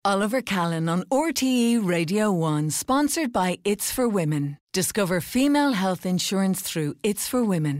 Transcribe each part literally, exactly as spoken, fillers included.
Oliver Callan on R T E Radio one, sponsored by It's for Women. Discover female health insurance through It's for Women.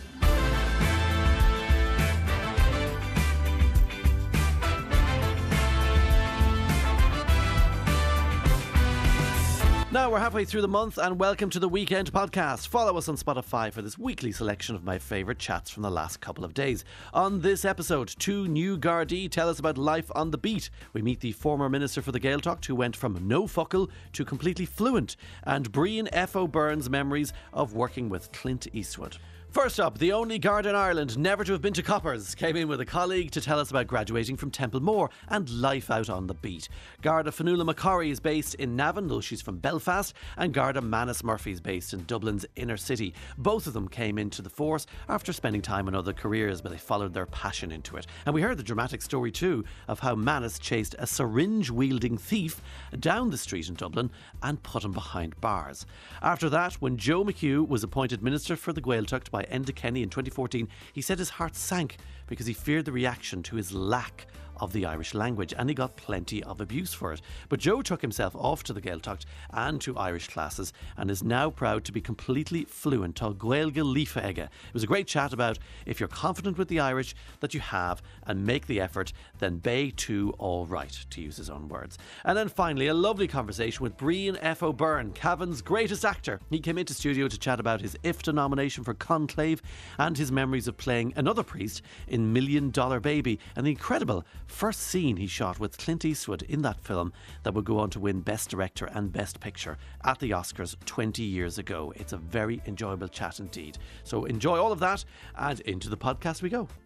Now we're halfway through the month and welcome to the Weekend Podcast. Follow us on Spotify for this weekly selection of my favourite chats from the last couple of days. On this episode, two new Gardaí tell us about life on the beat. We meet the former Minister for the Gaeltacht who went from no fuckle to completely fluent, and Brian F. O'Byrne's memories of working with Clint Eastwood. First up, the only Garda in Ireland never to have been to Coppers came in with a colleague to tell us about graduating from Templemore and life out on the beat. Garda Fionnuala McCorry is based in Navan, though she's from Belfast, and Garda Manus Murphy is based in Dublin's inner city. Both of them came into the force after spending time in other careers, but they followed their passion into it. And we heard the dramatic story too of how Manus chased a syringe-wielding thief down the street in Dublin and put him behind bars. After that, when Joe McHugh was appointed Minister for the Gaeltacht by Enda Kenny in twenty fourteen, he said his heart sank because he feared the reaction to his lack of the Irish language, and he got plenty of abuse for it. But Joe took himself off to the Gaeltacht and to Irish classes and is now proud to be completely fluent. Tá Gaeilge líofa aige. It was a great chat about if you're confident with the Irish that you have and make the effort, then bay too all right, to use his own words. And then finally, a lovely conversation with Brian F. O'Byrne, Cavan's greatest actor. He came into studio to chat about his I F T A nomination for Conclave and his memories of playing another priest in Million Dollar Baby, and the incredible first scene he shot with Clint Eastwood in that film that would go on to win Best Director and Best Picture at the Oscars twenty years ago. It's a very enjoyable chat indeed. So enjoy all of that, and into the podcast we go.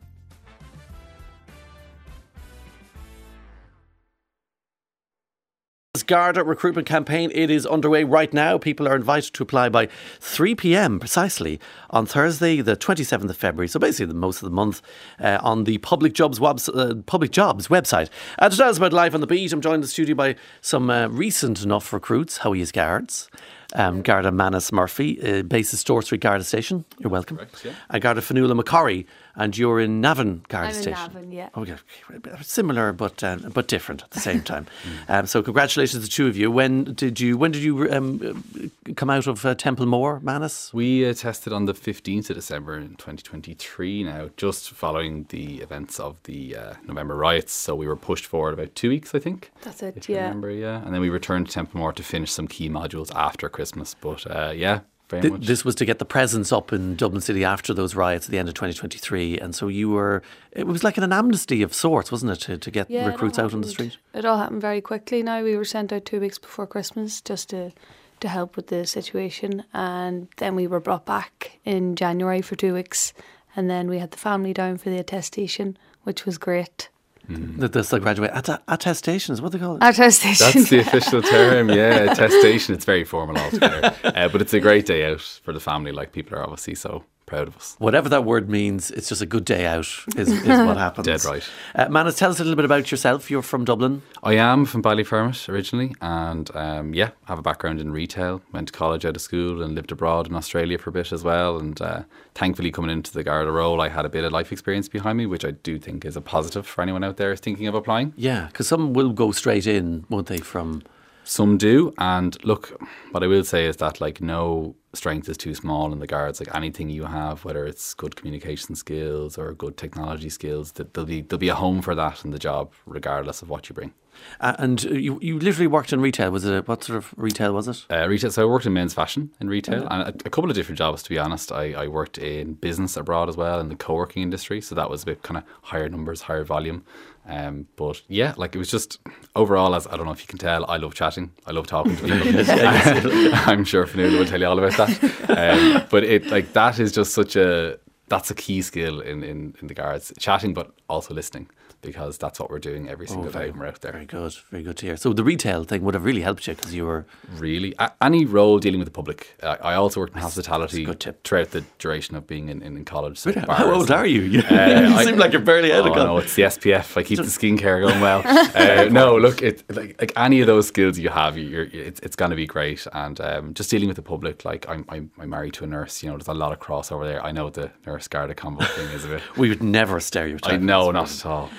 Garda recruitment campaign, it is underway right now. People are invited to apply by three p.m. precisely on Thursday the twenty-seventh of February, so basically the most of the month, uh, on the Public Jobs webs- uh, Public Jobs website. And to tell us about life on the beat, I'm joined in the studio by some uh, recent enough recruits. How are you, guards? Um, Garda Manus Murphy, uh, based at Store Street Garda Station. You're welcome. Correct, yeah. And Garda Fionnuala McCorry, and you're in Navan Garda I'm Station. I'm in Navan, yeah. Okay, similar but uh, but different at the same time. um, so congratulations to the two of you. When did you when did you um, come out of uh, Templemore, Manus? We uh, tested on the fifteenth of December in twenty twenty-three. Now, just following the events of the uh, November riots, so we were pushed forward about two weeks, I think. That's it, if yeah. You remember, yeah. And then we returned to Templemore to finish some key modules after Christmas. But uh, yeah. Very Th- much. This was to get the presence up in Dublin City after those riots at the end of twenty twenty-three, and so you were, it was like an amnesty of sorts, wasn't it, to, to get yeah, recruits out on the street? It all happened very quickly now. We were sent out two weeks before Christmas just to, to help with the situation, and then we were brought back in January for two weeks, and then we had the family down for the attestation, which was great. Mm. That's the graduate att- attestation is what they call it. Attestation. That's the official term, yeah. Attestation. It's very formal altogether, uh, but it's a great day out for the family. Like, people are obviously so proud of us. Whatever that word means, it's just a good day out is, is what happens. Dead right. Uh, Manus, tell us a little bit about yourself. You're from Dublin. I am from Ballyfermot originally, and um, yeah, I have a background in retail. Went to college out of school and lived abroad in Australia for a bit as well. And uh, thankfully, coming into the Garda role, I had a bit of life experience behind me, which I do think is a positive for anyone out there thinking of applying. Yeah, because some will go straight in, won't they, from... Some do, and look, what I will say is that, like, no strength is too small in the Guards. Like, anything you have, whether it's good communication skills or good technology skills, that there'll be there'll be a home for that in the job, regardless of what you bring. Uh, and you you literally worked in retail. Was it what sort of retail was it? Uh, retail. So I worked in men's fashion in retail, and a, a couple of different jobs. To be honest, I, I worked in business abroad as well in the co-working industry. So that was a bit kind of higher numbers, higher volume. Um, but yeah, like, it was just overall, as I don't know if you can tell, I love chatting. I love talking to people. I'm sure Fionnuala will tell you all about that. Um, but it like that is just such a that's a key skill in, in, in the Guards, chatting, but also listening. because that's what we're doing every single oh, very, day when we're out there. Very good, very good to hear. So the retail thing would have really helped you because you were... Really? A- any role dealing with the public. Uh, I also worked in hospitality good tip. throughout the duration of being in, in, in college. So really? How old are you? You, uh, you I, seem like you're barely out oh, of college. No, it's the S P F. I keep the skincare going well. Uh, no, look, it, like, like any of those skills you have, you're, it's, it's going to be great. And um, just dealing with the public, like I'm, I'm, I'm married to a nurse, you know, there's a lot of crossover there. I know the nurse Garda combo thing is a bit... We would never stereotype. I know, not at all.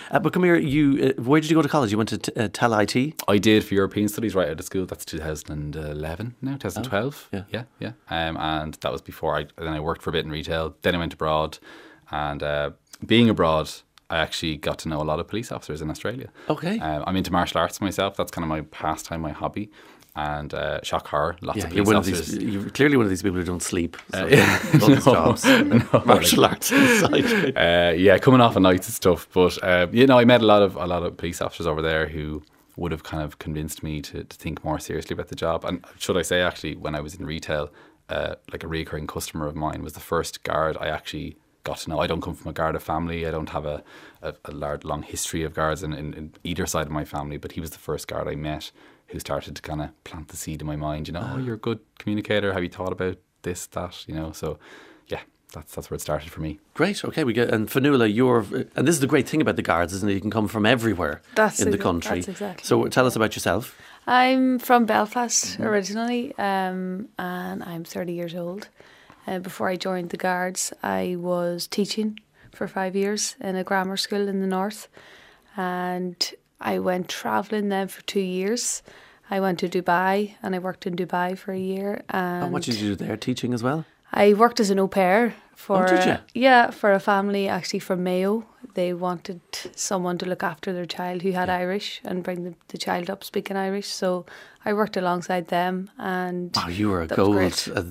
Uh, but come here, you. Uh, where did you go to college? You went to t- uh, Tel I T? I did for European Studies right out of school. That's two thousand eleven now, twenty twelve. Oh, yeah. Yeah, yeah. Um, and that was before I, then I worked for a bit in retail. Then I went abroad. And uh, being abroad, I actually got to know a lot of police officers in Australia. Okay. Um, I'm into martial arts myself. That's kind of my pastime, my hobby. And uh, shock horror, lots Yeah, of you're police one officers. of these. You're clearly one of these people who don't sleep. So Uh, yeah. love these No, jobs. no, Martial like- arts inside. Uh, yeah, coming off of nights and stuff. But uh, you know, I met a lot of a lot of police officers over there who would have kind of convinced me to, to think more seriously about the job. And should I say, actually, when I was in retail, uh, like a recurring customer of mine was the first guard I actually got to know. I don't come from a Garda family. I don't have a, a, a large, long history of guards in, in, in either side of my family. But he was the first guard I met who started to kind of plant the seed in my mind. You know, oh, you're a good communicator. Have you thought about this, that? You know, so yeah. That's that's where it started for me. Great. Okay, we get and Fionnuala, you're and this is the great thing about the guards, isn't it? You can come from everywhere That's in the exa- country. that's exactly So it, tell us about yourself. I'm from Belfast originally, um, and I'm thirty years old. Uh, before I joined the Guards, I was teaching for five years in a grammar school in the north, and I went travelling then for two years. I went to Dubai, and I worked in Dubai for a year. And And what did you do there? Teaching as well? I worked as an au pair for Oh, did you? yeah for a family actually from Mayo. They wanted someone to look after their child who had Irish and bring the, the child up speaking Irish. So I worked alongside them, and Wow, you were a that was gold. great. Uh,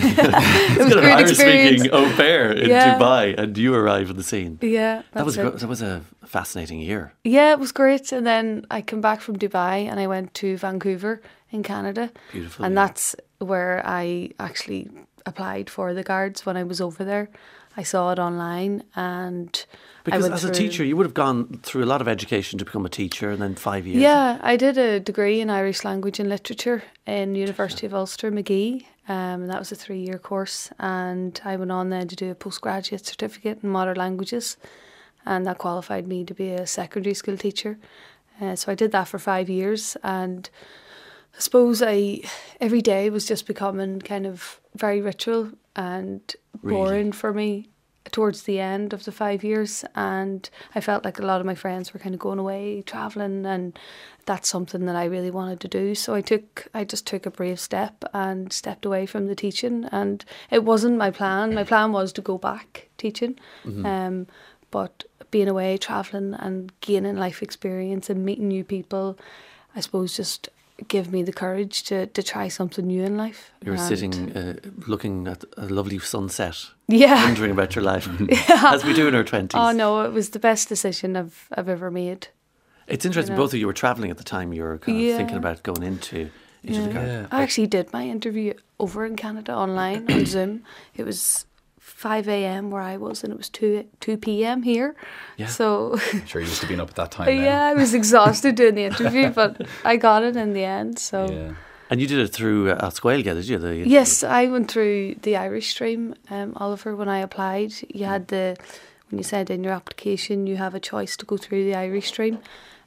It was a great Irish-speaking experience. au pair in Yeah. Dubai, and you arrive on the scene. Yeah, That was that's gr- it. that was a fascinating year. Yeah, it was great. And then I came back from Dubai and I went to Vancouver in Canada. Beautiful, And yeah. that's where I actually applied for the Guards when I was over there. I saw it online, and I Because went as a through- teacher, you would have gone through a lot of education to become a teacher, and then five years. Yeah, I did a degree in Irish language and literature in University of Ulster, Magee. Um, and that was a three-year course. And I went on then to do a postgraduate certificate in modern languages. And that qualified me to be a secondary school teacher. Uh, so I did that for five years. And I suppose I every day was just becoming kind of very ritual and Really? boring for me towards the end of the five years, and I felt like a lot of my friends were kind of going away traveling, and that's something that I really wanted to do. So I took I just took a brave step and stepped away from the teaching, and it wasn't my plan. My plan was to go back teaching, um, but being away traveling and gaining life experience and meeting new people, I suppose just give me the courage to, to try something new in life. You were And- sitting, uh, looking at a lovely sunset, Yeah. wondering about your life, as we do in our twenties. Oh no, it was the best decision I've I've ever made. It's interesting. you know. Both of you were travelling at the time. You were kind of Yeah. thinking about going into into the Yeah. Guard. I actually did my interview over in Canada online on Zoom. It was five a.m. where I was, and it was two p.m. here. Yeah. So I'm sure you used to be up at that time. now. yeah, I was exhausted doing the interview, but I got it in the end. So Yeah. And you did it through uh, Asquailga, did you? The, yes, I went through the Irish stream, um, Oliver, when I applied. You had the, when you send in your application, you have a choice to go through the Irish stream.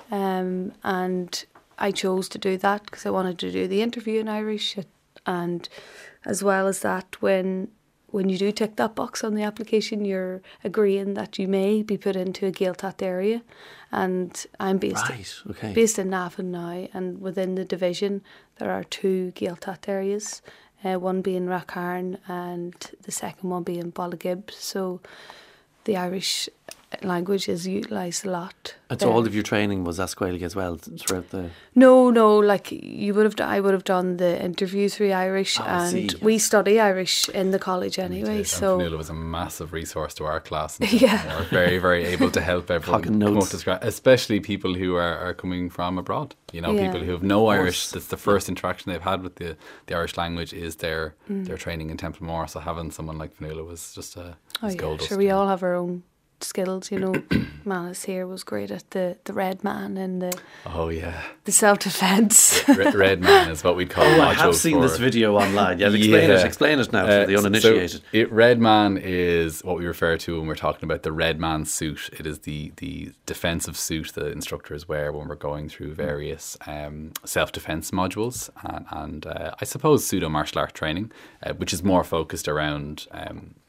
Um, and I chose to do that because I wanted to do the interview in Irish. And as well as that, when when you do tick that box on the application, you're agreeing that you may be put into a Gaeltacht area. And I'm based Right, okay. based in Navan now, and within the division there are two Gaeltacht areas, uh, one being Rackharn and the second one being Ballagib. So the Irish language is utilised a lot. And so there. all of your training was Asquailga as well throughout the... No, no, like you would have, done, I would have done the interview through Irish, Oh, I and see, we yes. study Irish in the college We anyway. did, So and Fionnuala was a massive resource to our class. And Yeah. we were very, very able to help everyone Talking come notes. up to scratch, especially people who are, are coming from abroad. You know, Yeah. people who have no course. Irish. That's the first interaction they've had with the, the Irish language is their Mm. their training in Templemore. So having someone like Fionnuala was just a oh was yeah, gold sure, dust. we all have our own skills, you know. Manus here was great at the, the red man and the, Oh yeah, the self-defence. Red, red man is what we call. Oh, I have modules seen for- this video online. Yeah, explain it. Yeah. Explain it now Uh, for the so uninitiated. it, Red Man is what we refer to when we're talking about the Red Man suit. It is the, the defensive suit that instructors wear when we're going through various um, self-defense modules and, and uh, I suppose pseudo martial art training, uh, which is more focused around um,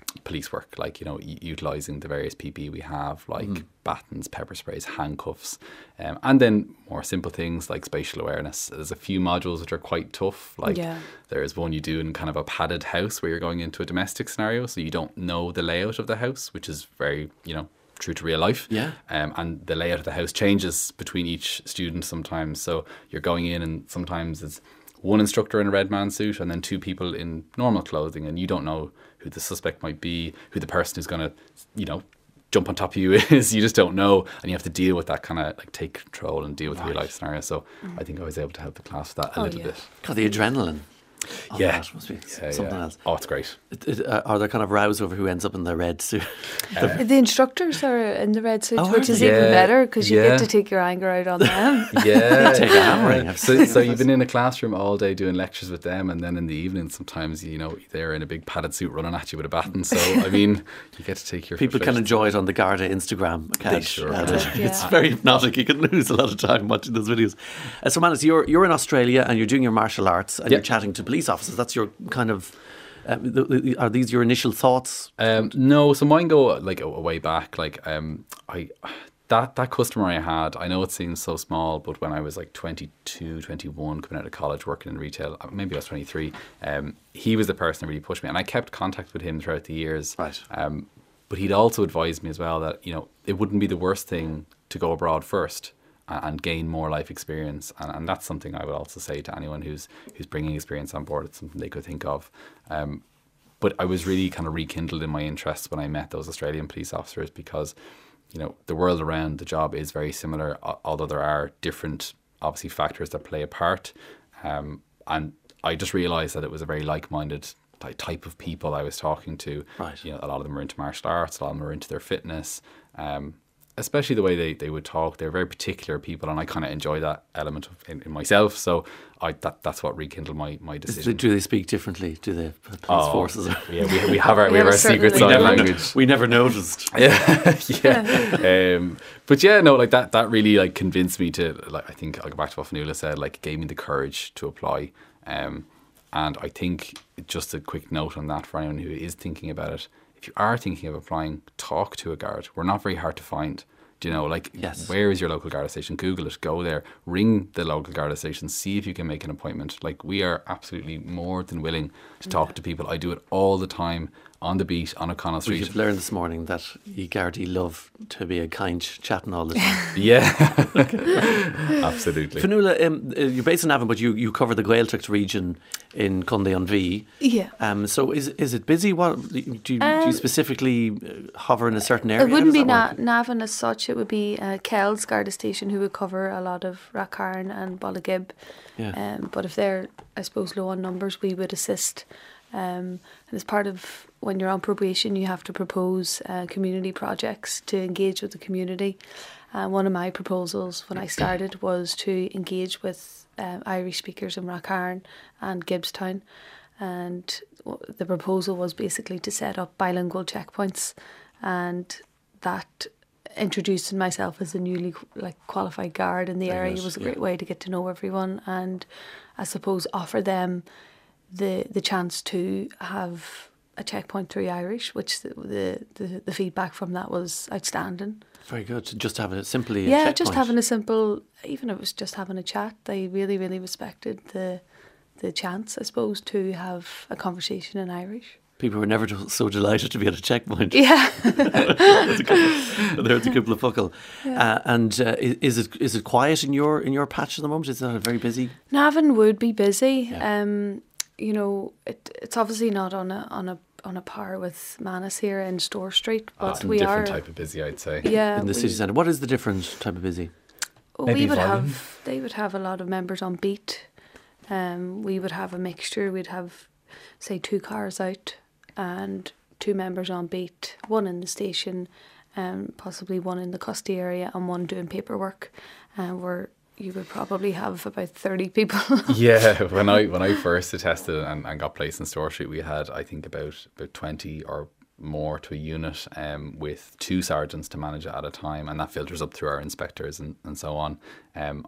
police work, like, you know, u- utilising the various P P E we have, like Mm. batons, pepper sprays, handcuffs, um, and then more simple things like spatial awareness. There's a few modules which are quite tough. Like Yeah. there's one you do in kind of a padded house where you're going into a domestic scenario, so you don't know the layout of the house, which is very, you know, true to real life. Yeah. Um, and the layout of the house changes between each student sometimes. So you're going in and sometimes it's one instructor in a red man suit and then two people in normal clothing, and you don't know who the suspect might be, who the person who's going to, you know, jump on top of you is. You just don't know, and you have to deal with that kind of like take control and deal with the real life scenario. So I think I was able to help the class with that a Oh, little yeah. bit. God, the adrenaline. Oh, Yeah. that must be Yeah, something yeah. else. Oh, it's great. It, it, uh, are there kind of rows over who ends up in the red suit? The instructors are in the red suits, Oh, are which is they? even Yeah, better because you yeah. get to take your anger out on them. Yeah, Take a hammering. So, so you've been in a classroom all day doing lectures with them, and then in the evening, sometimes you know they're in a big padded suit running at you with a baton. So I mean, you get to take your People can frustrations. enjoy it on the Garda Instagram account. sure Uh, can. It's Yeah. very hypnotic. You can lose a lot of time watching those videos. Uh, so, Manus, you're you're in Australia and you're doing your martial arts and Yeah. you're chatting to police officers. That's your kind of. Um, the, the, are these your initial thoughts? Um, no, so mine go like a, a way back. Like um, I that that customer I had, I know it seems so small, but when I was like twenty-two, twenty-one, coming out of college, working in retail, uh, maybe I was twenty-three. Um, he was the person that really pushed me, and I kept contact with him throughout the years. Right. Um, but he'd also advised me as well that you know it wouldn't be the worst thing to go abroad first and, and gain more life experience, and, and that's something I would also say to anyone who's who's bringing experience on board. It's something they could think of. Um, But I was really kind of rekindled in my interest when I met those Australian police officers because, you know, the world around the job is very similar, al- although there are different, obviously, factors that play a part. Um, and I just realised that it was a very like-minded ty- type of people I was talking to. Right. You know, a lot of them were into martial arts, a lot of them were into their fitness. Um, especially the way they, they would talk. They're very particular people, and I kind of enjoy that element of, in, in myself. So I that that's what rekindled my, my Is- decision. Do they speak differently? Do the police Oh, forces? Yeah, we, we have our we, We have have our a secret certain sign language. language. We never noticed. Yeah, yeah. Um, but yeah, no, like that. That really like convinced me to like. I think I'll go back to what Fionnuala said. Like, it gave me the courage to apply. Um, and I think just a quick note on that for anyone who is thinking about it. If you are thinking of applying, talk to a guard. We're not very hard to find. Do you know, like, Yes. where is your local Garda station? Google it, go there, ring the local Garda station, see if you can make an appointment. Like, we are absolutely more than willing to talk to people. I do it all the time on the beat, on O'Connell Street. We've learned this morning that you Gardaí love to be a kind chatting all the time. Yeah, absolutely. Fionnuala, um, uh, you're based in Navan, but you, you cover the Gaeltacht region in Cundy on Vee. Yeah. Um, so is is it busy? What do you, do you Um, specifically uh, hover in a certain area? It How wouldn't does be that Na- work? Navan as such. It would be uh, Kells Garda Station who would cover a lot of Rathcarn and Ballagib. Yeah. Um, but if they're, I suppose, low on numbers, we would assist. Um, and as part of when you're on probation, you have to propose uh, community projects to engage with the community. Uh, one of my proposals when I started was to engage with uh, Irish speakers in Rathcarn and Gibbstown. And w- the proposal was basically to set up bilingual checkpoints, and that introducing myself as a newly like qualified guard in the Very area good, was a yeah. great way to get to know everyone, and I suppose offer them the the chance to have a checkpoint through Irish, which the the, the, the feedback from that was outstanding. Very good. Just have it simply. A Yeah, checkpoint. just having a simple, even if it was just having a chat, they really, really respected the the chance, I suppose, to have a conversation in Irish. People were never so delighted to be at a checkpoint. Yeah. There's a couple, there's a couple of buckle. Uh, and uh, i- is it is it quiet in your in your patch at the moment? Is that a very busy? Navan would be busy. Yeah. Um, you know, it, it's obviously not on a on a on a par with Manus here in Store Street, but It's a we different are type of busy, I'd say. yeah in the we, city centre. What is the different type of busy? Maybe we would volume? have they would have a lot of members on beat. Um, we would have a mixture. We'd have say two cars out and two members on beat, one in the station, um, possibly one in the custody area, and one doing paperwork. And where you would probably have about thirty people. Yeah, when I when I first attested and, and got placed in Store Street, we had I think about about twenty or more to a unit, um, with two sergeants to manage it at a time, and that filters up through our inspectors and, and so on. Um, I,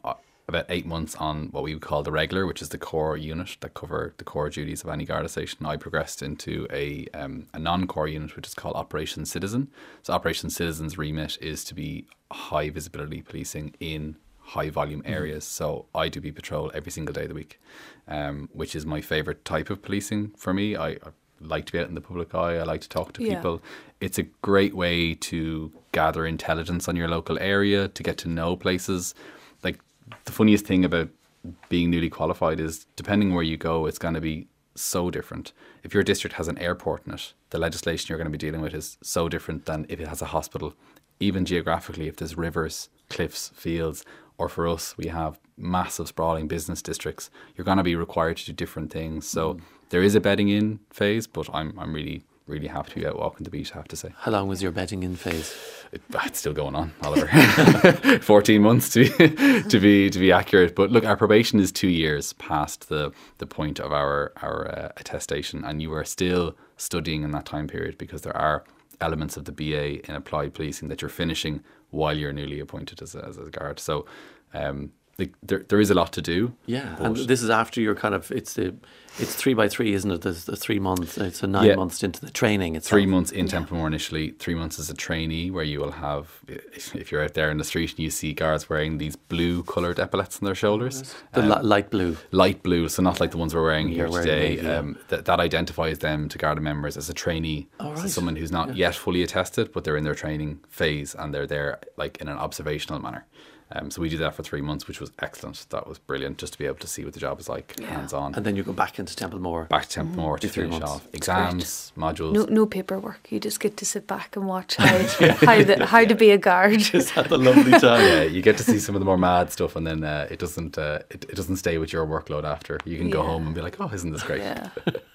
about eight months on what we would call the regular, which is the core unit that cover the core duties of any Garda station. I progressed into a um, a non-core unit, which is called Operation Citizen. So Operation Citizen's remit is to be high visibility policing in high volume areas. Mm-hmm. So I do be patrol every single day of the week, um, which is my favourite type of policing for me. I, I like to be out in the public eye. I like to talk to yeah. people. It's a great way to gather intelligence on your local area, to get to know places. Like, the funniest thing about being newly qualified is, depending where you go, it's going to be so different. If your district has an airport in it, the legislation you're going to be dealing with is so different than if it has a hospital. Even geographically, if there's rivers, cliffs, fields, or for us, we have massive sprawling business districts, you're going to be required to do different things. So mm. there is a bedding in phase, but I'm I'm really, really happy to be out walking the beach, I have to say. How long was your bedding in phase? It, it's still going on, Oliver. fourteen months to be, to be to be accurate. But look, our probation is two years past the, the point of our, our uh, attestation, and you are still studying in that time period, because there are elements of the B A in applied policing that you're finishing while you're newly appointed as a, as a guard. So um, the, there there is a lot to do. Yeah, and this is after you're kind of, it's the it's three by three, isn't it? There's the three months, it's a nine yeah. months into the training itself. Three months in Templemore initially, three months as a trainee, where you will have, if you're out there in the street and you see guards wearing these blue coloured epaulets on their shoulders. The um, light blue. Light blue, so not like the ones we're wearing here wearing today. Navy, yeah. um, that, that identifies them to Garda members as a trainee. Oh, right. So someone who's not yeah. yet fully attested, but they're in their training phase and they're there like in an observational manner. Um, so we did that for three months, which was excellent. That was brilliant, just to be able to see what the job is like, yeah. hands-on. And then you go back into Templemore. Back to Templemore mm. to finish months. off exams, modules. No, no paperwork. You just get to sit back and watch how how, the, how to be a guard. Just have a lovely time. Yeah, you get to see some of the more mad stuff, and then uh, it doesn't uh, it, it doesn't stay with your workload after. You can yeah. go home and be like, oh, isn't this great? Yeah.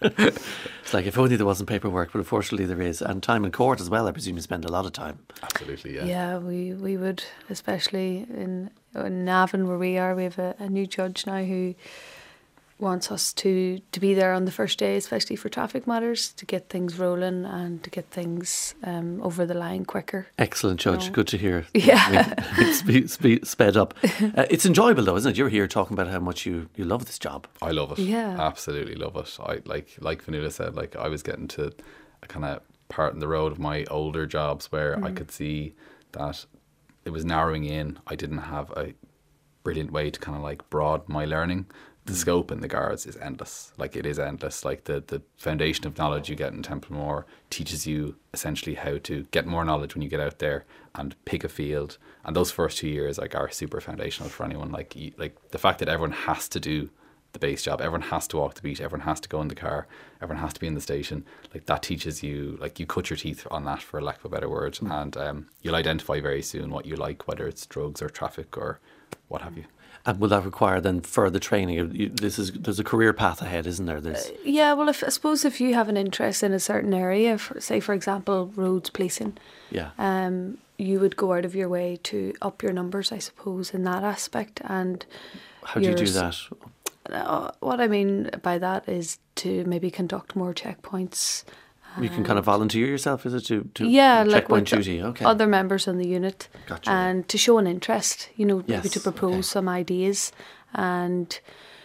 It's like, if only there wasn't paperwork, but unfortunately there is. And time in court as well. I presume you spend a lot of time. Absolutely, yeah. Yeah, we, we would, especially in... in Navan, where we are, we have a, a new judge now who wants us to, to be there on the first day, especially for traffic matters, to get things rolling and to get things um, over the line quicker. Excellent, Judge. You know? Good to hear. Yeah. It's spe- spe- sped up. Uh, it's enjoyable though, isn't it? You're here talking about how much you, you love this job. I love it. Yeah. Absolutely love it. I like like Fionnuala said, like I was getting to a kind of part in the road of my older jobs where mm. I could see that it was narrowing in. I didn't have a brilliant way to kind of like broaden my learning. The mm. scope in the guards is endless. Like it is endless. Like the, the foundation of knowledge you get in Templemore teaches you essentially how to get more knowledge when you get out there and pick a field. And those first two years like are super foundational for anyone. Like you, like the fact that everyone has to do the base job, everyone has to walk the beat, everyone has to go in the car, everyone has to be in the station, like that teaches you, like you cut your teeth on that, for lack of a better word, mm. and um, you'll identify very soon what you like, whether it's drugs or traffic or what have you. And will that require then further training? You, this is there's a career path ahead, isn't there? There's... Uh, yeah, well, if, I suppose if you have an interest in a certain area, for, say for example roads policing, yeah, um, you would go out of your way to up your numbers, I suppose, in that aspect. And how do you do that? Uh, what I mean by that is to maybe conduct more checkpoints. You can kind of volunteer yourself, is it, to, to yeah, checkpoint like duty? Okay. Other members in the unit. Gotcha. And to show an interest, you know, yes, maybe to propose okay. some ideas. And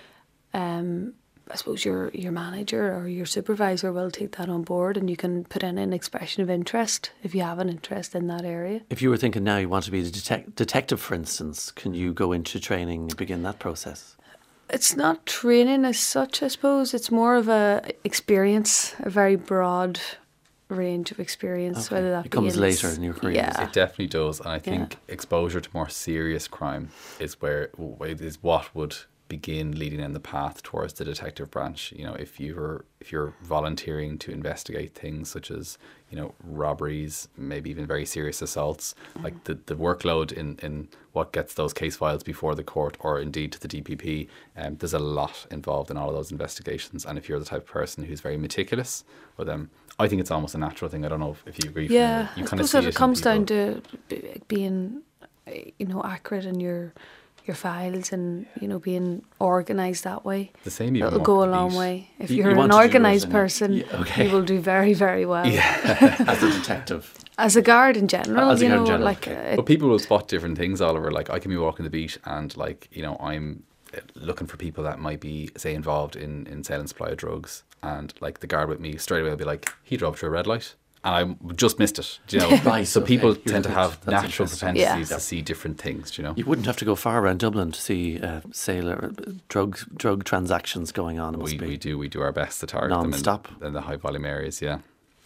um, I suppose your your manager or your supervisor will take that on board, and you can put in an expression of interest if you have an interest in that area. If you were thinking now you want to be a detec- detective, for instance, can you go into training and begin that process? It's not training as such, I suppose. It's more of a experience, a very broad range of experience. Okay. Whether that it comes be in later in your career. Yeah. It definitely does, and I think yeah. exposure to more serious crime is where is what would begin leading in the path towards the detective branch. You know, if you're if you're volunteering to investigate things such as, you know, robberies, maybe even very serious assaults, mm. like the, the workload in, in what gets those case files before the court or indeed to the D P P, um, there's a lot involved in all of those investigations. And if you're the type of person who's very meticulous with them, I think it's almost a natural thing. I don't know if, if you agree. Yeah, you I kind of suppose see it, it comes down to being, you know, accurate in your your files and, you know, being organised that way. The same even It'll walking go a the long beat. way. If You- you you're want an to do yours, organised and you- person, yeah, okay. you will do very, very well. As a detective. As a guard in general, As a you guard know, in general, like okay. uh, But people will spot different things, Oliver. Like, I can be walking the beat and, like, you know, I'm uh, looking for people that might be, say, involved in, in sale and supply of drugs. And, like, the guard with me, straight away will be like, he drove through a red light. And I just missed it. Do you know? Right, So okay. people You're tend to good. have That's natural interesting. propensities Yeah. to see different things, do you know? You wouldn't have to go far around Dublin to see uh, sailor drug drug transactions going on. It must We, be. we do we do our best to target Non-stop. them in, in the high volume areas, yeah.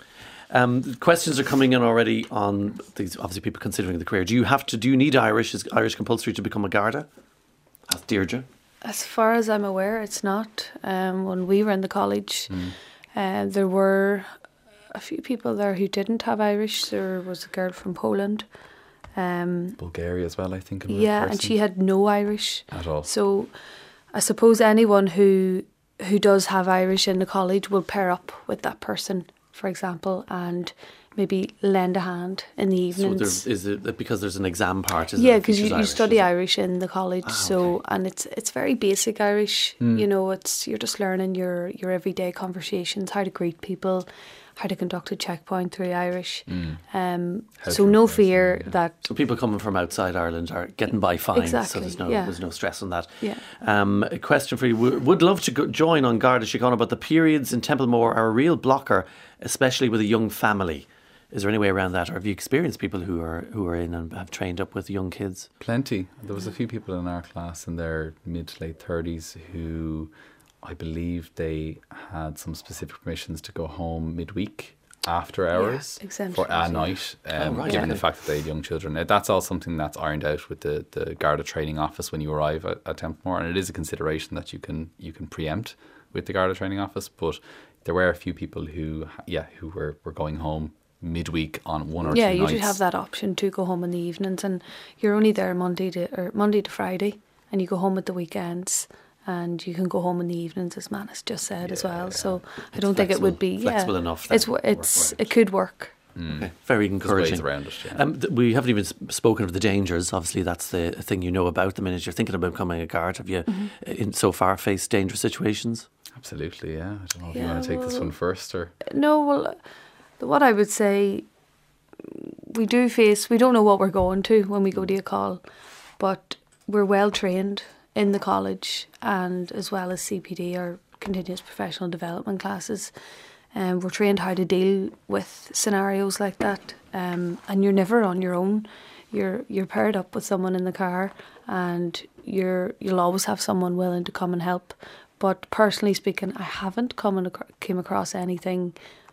Um, questions are coming in already on these. Obviously, people considering the career. Do you have to? Do you need Irish? Is Irish compulsory to become a Garda? Asked Deirdre. as far as I'm aware, it's not. Um, when we were in the college, uh, there were a few people there who didn't have Irish. There was a girl from Poland. Um, Bulgaria as well, I think. of a yeah, and person she had no Irish. at all. So I suppose anyone who who does have Irish in the college will pair up with that person, for example, and maybe lend a hand in the So evenings. there, is it because there's an exam part? Is Yeah, it, because you, you study is it? Irish in the college, Ah, so okay. and it's it's very basic Irish. You know, it's you're just learning your your everyday conversations, how to greet people, how to conduct a checkpoint through Irish. Um, How so to no impress them, fear yeah. that So people coming from outside Ireland are getting by fine. So Exactly, there's no yeah. there's no stress on that. Yeah. Um, a question for you: Would would love to go, join on Garda Síochána, but the periods in Templemore are a real blocker, especially with a young family. Is there any way around that, or have you experienced people who are who are in and have trained up with young kids? Plenty. There was a few people in our class in their mid to late thirties who, I believe, they had some specific permissions to go home midweek after hours exemptions, for a yeah. night, um, Oh, right, given okay. the fact that they had young children. Now, that's all something that's ironed out with the, the Garda training office when you arrive at, at Templemore, and it is a consideration that you can you can preempt with the Garda training office. But there were a few people who, yeah, who were, were going home midweek on one or yeah, two you nights. do have that option to go home in the evenings, and you're only there Monday to or Monday to Friday, and you go home at the weekends, and you can go home in the evenings, as Manus just said as well. So I don't think it would be flexible- flexible yeah, enough then. It's wo- it's it could work. Okay. Very There's encouraging. ways around it, yeah. Um, th- we haven't even s- spoken of the dangers. Obviously, that's the thing you know about the minute you're thinking about becoming a guard. Have you, Mm-hmm. uh, in so far, faced dangerous situations? Absolutely, yeah. I don't know if you Yeah, want to take this well- one first or... No, well, uh, what I would say, we do face, we don't know what we're going to when we go to a call, but we're well trained in the college, and as well as C P D, or continuous professional development classes. Um, we're trained how to deal with scenarios like that, um, and you're never on your own. You're you're paired up with someone in the car, and you're you'll always have someone willing to come and help. But personally speaking, I haven't come and ac- came across anything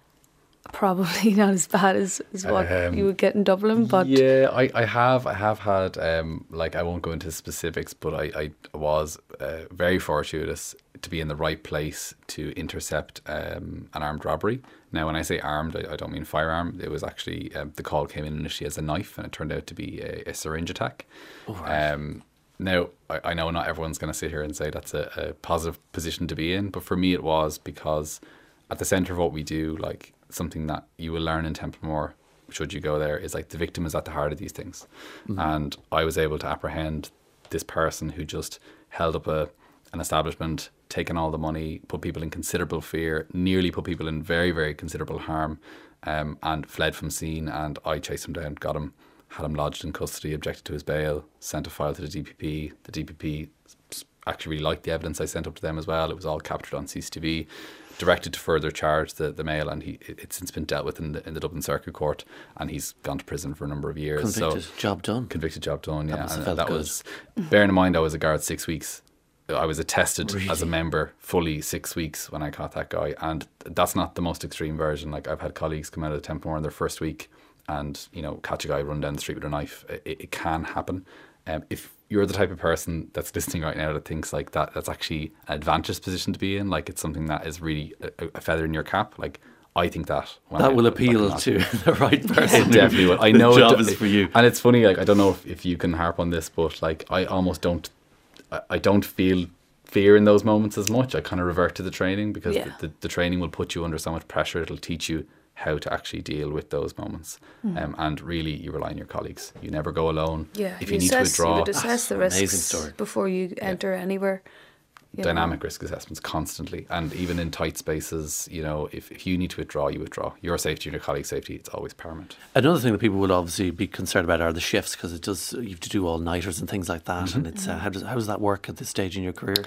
probably not as bad as, as what Um, you would get in Dublin. But yeah, I, I have I have had um like I won't go into specifics, but I I was uh, very fortuitous to be in the right place to intercept um an armed robbery. Now, when I say armed, I, I don't mean firearm. It was actually um, the call came in initially as a knife, and it turned out to be a, a syringe attack. Um. Now, I, I know not everyone's going to sit here and say that's a, a positive position to be in, but for me it was, because at the centre of what we do, like something that you will learn in Templemore, should you go there, is like the victim is at the heart of these things. And I was able to apprehend this person who just held up a an establishment, taken all the money, put people in considerable fear, nearly put people in very, very considerable harm, um, and fled from scene. And I chased him down, got him, had him lodged in custody, objected to his bail, sent a file to the D P P. The D P P actually really liked the evidence I sent up to them as well. It was all captured on C C T V, directed to further charge the, the male, and he it's since been dealt with in the in the Dublin Circuit Court, and he's gone to prison for a number of years. Convicted, So job done. convicted, job done. Yeah, must have and felt that good. was. Bearing in mind, I was a guard six weeks. I was attested as a Really? member fully six weeks when I caught that guy, and that's not the most extreme version. Like, I've had colleagues come out of the Templemore in their first week, and you know, catch a guy run down the street with a knife. It, it can happen. Um, if you're the type of person that's listening right now that thinks like that, that's actually an advantageous position to be in. Like, it's something that is really a, a feather in your cap. Like, I think that when That I will look back appeal on to that. the right person. It definitely will. I know the job it, is for you. And it's funny, like, I don't know if, if you can harp on this, but like, I almost don't, I, I don't feel fear in those moments as much. I kind of revert to the training, because Yeah. the, the, the training will put you under so much pressure. It'll teach you how to actually deal with those moments. Mm. Um, and really, you rely on your colleagues. You never go alone. Yeah, if you, you need assess, to withdraw, you would assess the risks story. before you enter yeah. anywhere. You Dynamic know. risk assessments constantly, and even in tight spaces, you know, if, if you need to withdraw, you withdraw. Your safety and your colleague's safety, it's always paramount. Another thing that people will obviously be concerned about are the shifts, because it does, you have to do all nighters and things like that. Mm-hmm. And it's uh, how does how does that work at this stage in your career?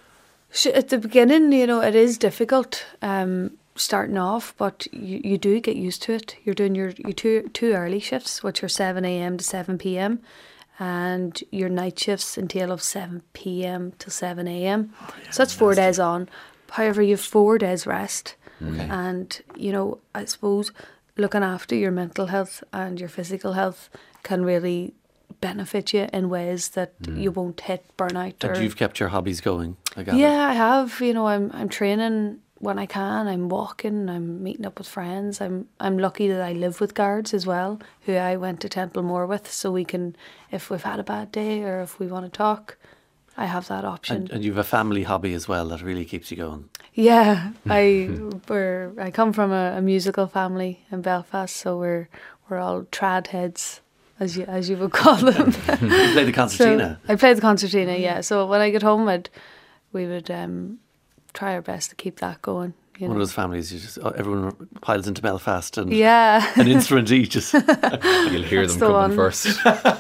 At the beginning, you know, it is difficult um, starting off, but you, you do get used to it. You're doing your, your two two early shifts, which are seven a.m. to seven p.m. and your night shifts entail of seven p.m. to seven a.m. Oh, yeah, so that's four nasty. days on. However, you have four days rest. Okay. And, you know, I suppose looking after your mental health and your physical health can really benefit you in ways that mm. you won't hit burnout. And or, you've kept your hobbies going, I gather. Yeah, I have. You know, I'm I'm training when I can. I'm walking. I'm meeting up with friends. I'm I'm lucky that I live with guards as well, who I went to Templemore with, so we can, if we've had a bad day or if we want to talk, I have that option. And, and you have a family hobby as well that really keeps you going. Yeah, I we're I come from a, a musical family in Belfast, so we're we're all trad heads, as you as you would call them. You play the concertina. So I play the concertina, yeah. So when I get home, I'd we would um, try our best to keep that going. You know? One of those families, you just everyone piles into Belfast and yeah. an instrument each. Just you'll hear them coming first.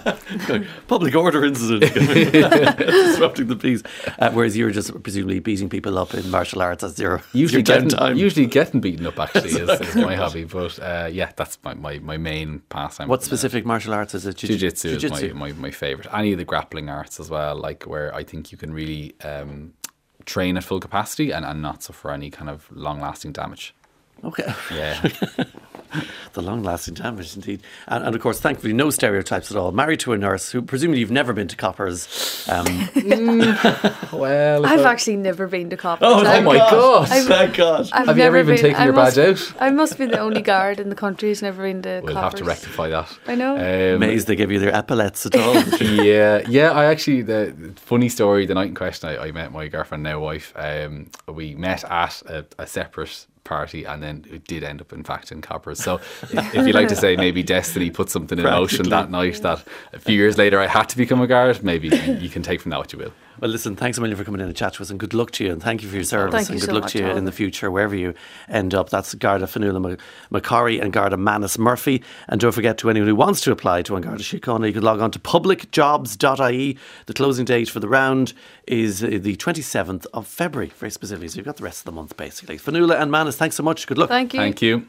Public order incident, disrupting the peace. Uh, whereas you're just presumably beating people up in martial arts as your usually your getting time. Usually getting beaten up actually is, is my hobby. But uh, yeah, that's my, my, my main pastime. What specific uh, martial arts is it? Jiu- Jiu-jitsu, Jiu-jitsu is my, my, my favourite. Any of the grappling arts as well, like where I think you can really Um, train at full capacity and, and not suffer any kind of long-lasting damage. Okay. Yeah. The long-lasting damage, indeed. And, and of course, thankfully, no stereotypes at all. Married to a nurse who presumably you've never been to Coppers. Um. mm. Well, I've I... actually never been to Coppers. Oh, oh my God. I've, Thank God. I've Have you ever even been, taken I your must, badge out? I must be the only guard in the country who's never been to we'll Coppers. We'll have to rectify that. I know. Um, Amazed they give you their epaulets at all. yeah, yeah. I actually, the, the funny story, the night in question, I, I met my girlfriend, now wife. Um, we met at a, a separate party and then it did end up in fact in Coppers. So if, if you like to say maybe destiny put something in motion that night that a few years later I had to become a guard, maybe you, you can take from that what you will. Well, listen, thanks a million for coming in and chat to us, and good luck to you, and thank you for your service, thank and you good so luck much, to you Oliver. in the future wherever you end up. That's Garda Fionnuala Macquarie and Garda Manus Murphy. And don't forget, to anyone who wants to apply to An Garda Síochána, you can log on to public jobs dot I E. The closing date for the round is the twenty-seventh of February, very specifically, so you've got the rest of the month basically. Fionnuala and Manus, thanks so much, good luck. Thank you. Thank you.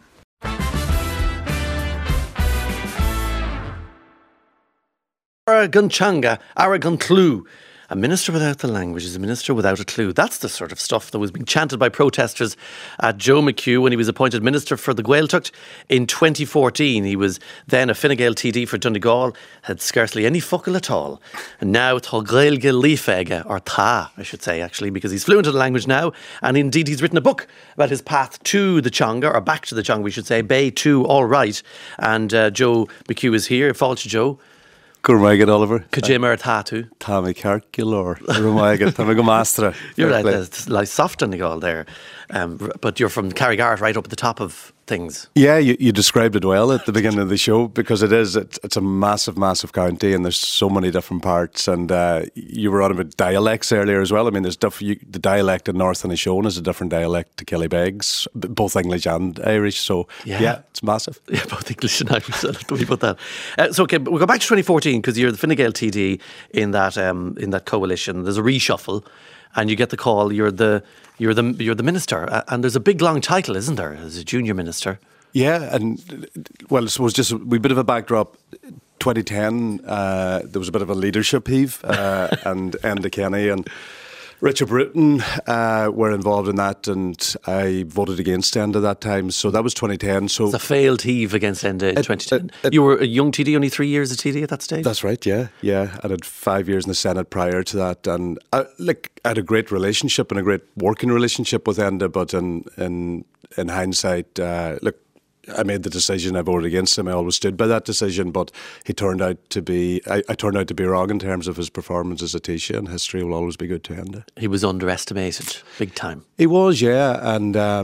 Aragunchanga, Aragunclue. A minister without the language is a minister without a clue. That's the sort of stuff that was being chanted by protesters at Joe McHugh when he was appointed Minister for the Gaeltacht in twenty fourteen. He was then a Fine Gael T D for Donegal, had scarcely any focal at all. And now Tá Gaeilge Lífeige, or Tá, I should say, actually, because he's fluent in the language now. And indeed, he's written a book about his path to the Teanga, or back to the Teanga, we should say, Bay to All Right. And uh, Joe McHugh is here. Fáilte Joe. Gurmaigad Oliver. Kajimar Tatu. Tommy Kirkulor. Gurmaigad. Tommy Gomastra. You're right, there's like soft on the goal there. Um, but you're from Carrigart, right up at the top of things. Yeah, you, you described it well at the beginning of the show, because it is, it's, it's a massive, massive county and there's so many different parts. And uh, you were on about dialects earlier as well. I mean, there's diff- you, the dialect in North Inishowen is a different dialect to Killybegs, both English and Irish. So yeah, yeah it's massive. Yeah, both English and Irish. I love the way you put that. Uh, so okay, we'll go back to twenty fourteen, because you're the Fine Gael T D in that um, in that coalition. There's a reshuffle, and you get the call. You're the you're the you're the minister, uh, and there's a big long title, isn't there, as a junior minister? Yeah, and well, I suppose just a wee bit of a backdrop. twenty ten, uh, there was a bit of a leadership heave, uh, and Enda Kenny and Richard Bruton uh, were involved in that, and I voted against Enda at that time. So that was twenty ten. So it's a failed heave against Enda in it, twenty ten. It, it, you were a young T D, only three years as T D at that stage? That's right, yeah. Yeah, I had five years in the Senate prior to that. And I, like, I had a great relationship and a great working relationship with Enda, but in, in, in hindsight, uh, look, I made the decision. I voted against him. I always stood by that decision, but he turned out to be, I, I turned out to be wrong in terms of his performance as a Taoiseach, and history will always be good to Enda. He was underestimated, big time. He was, yeah, and um,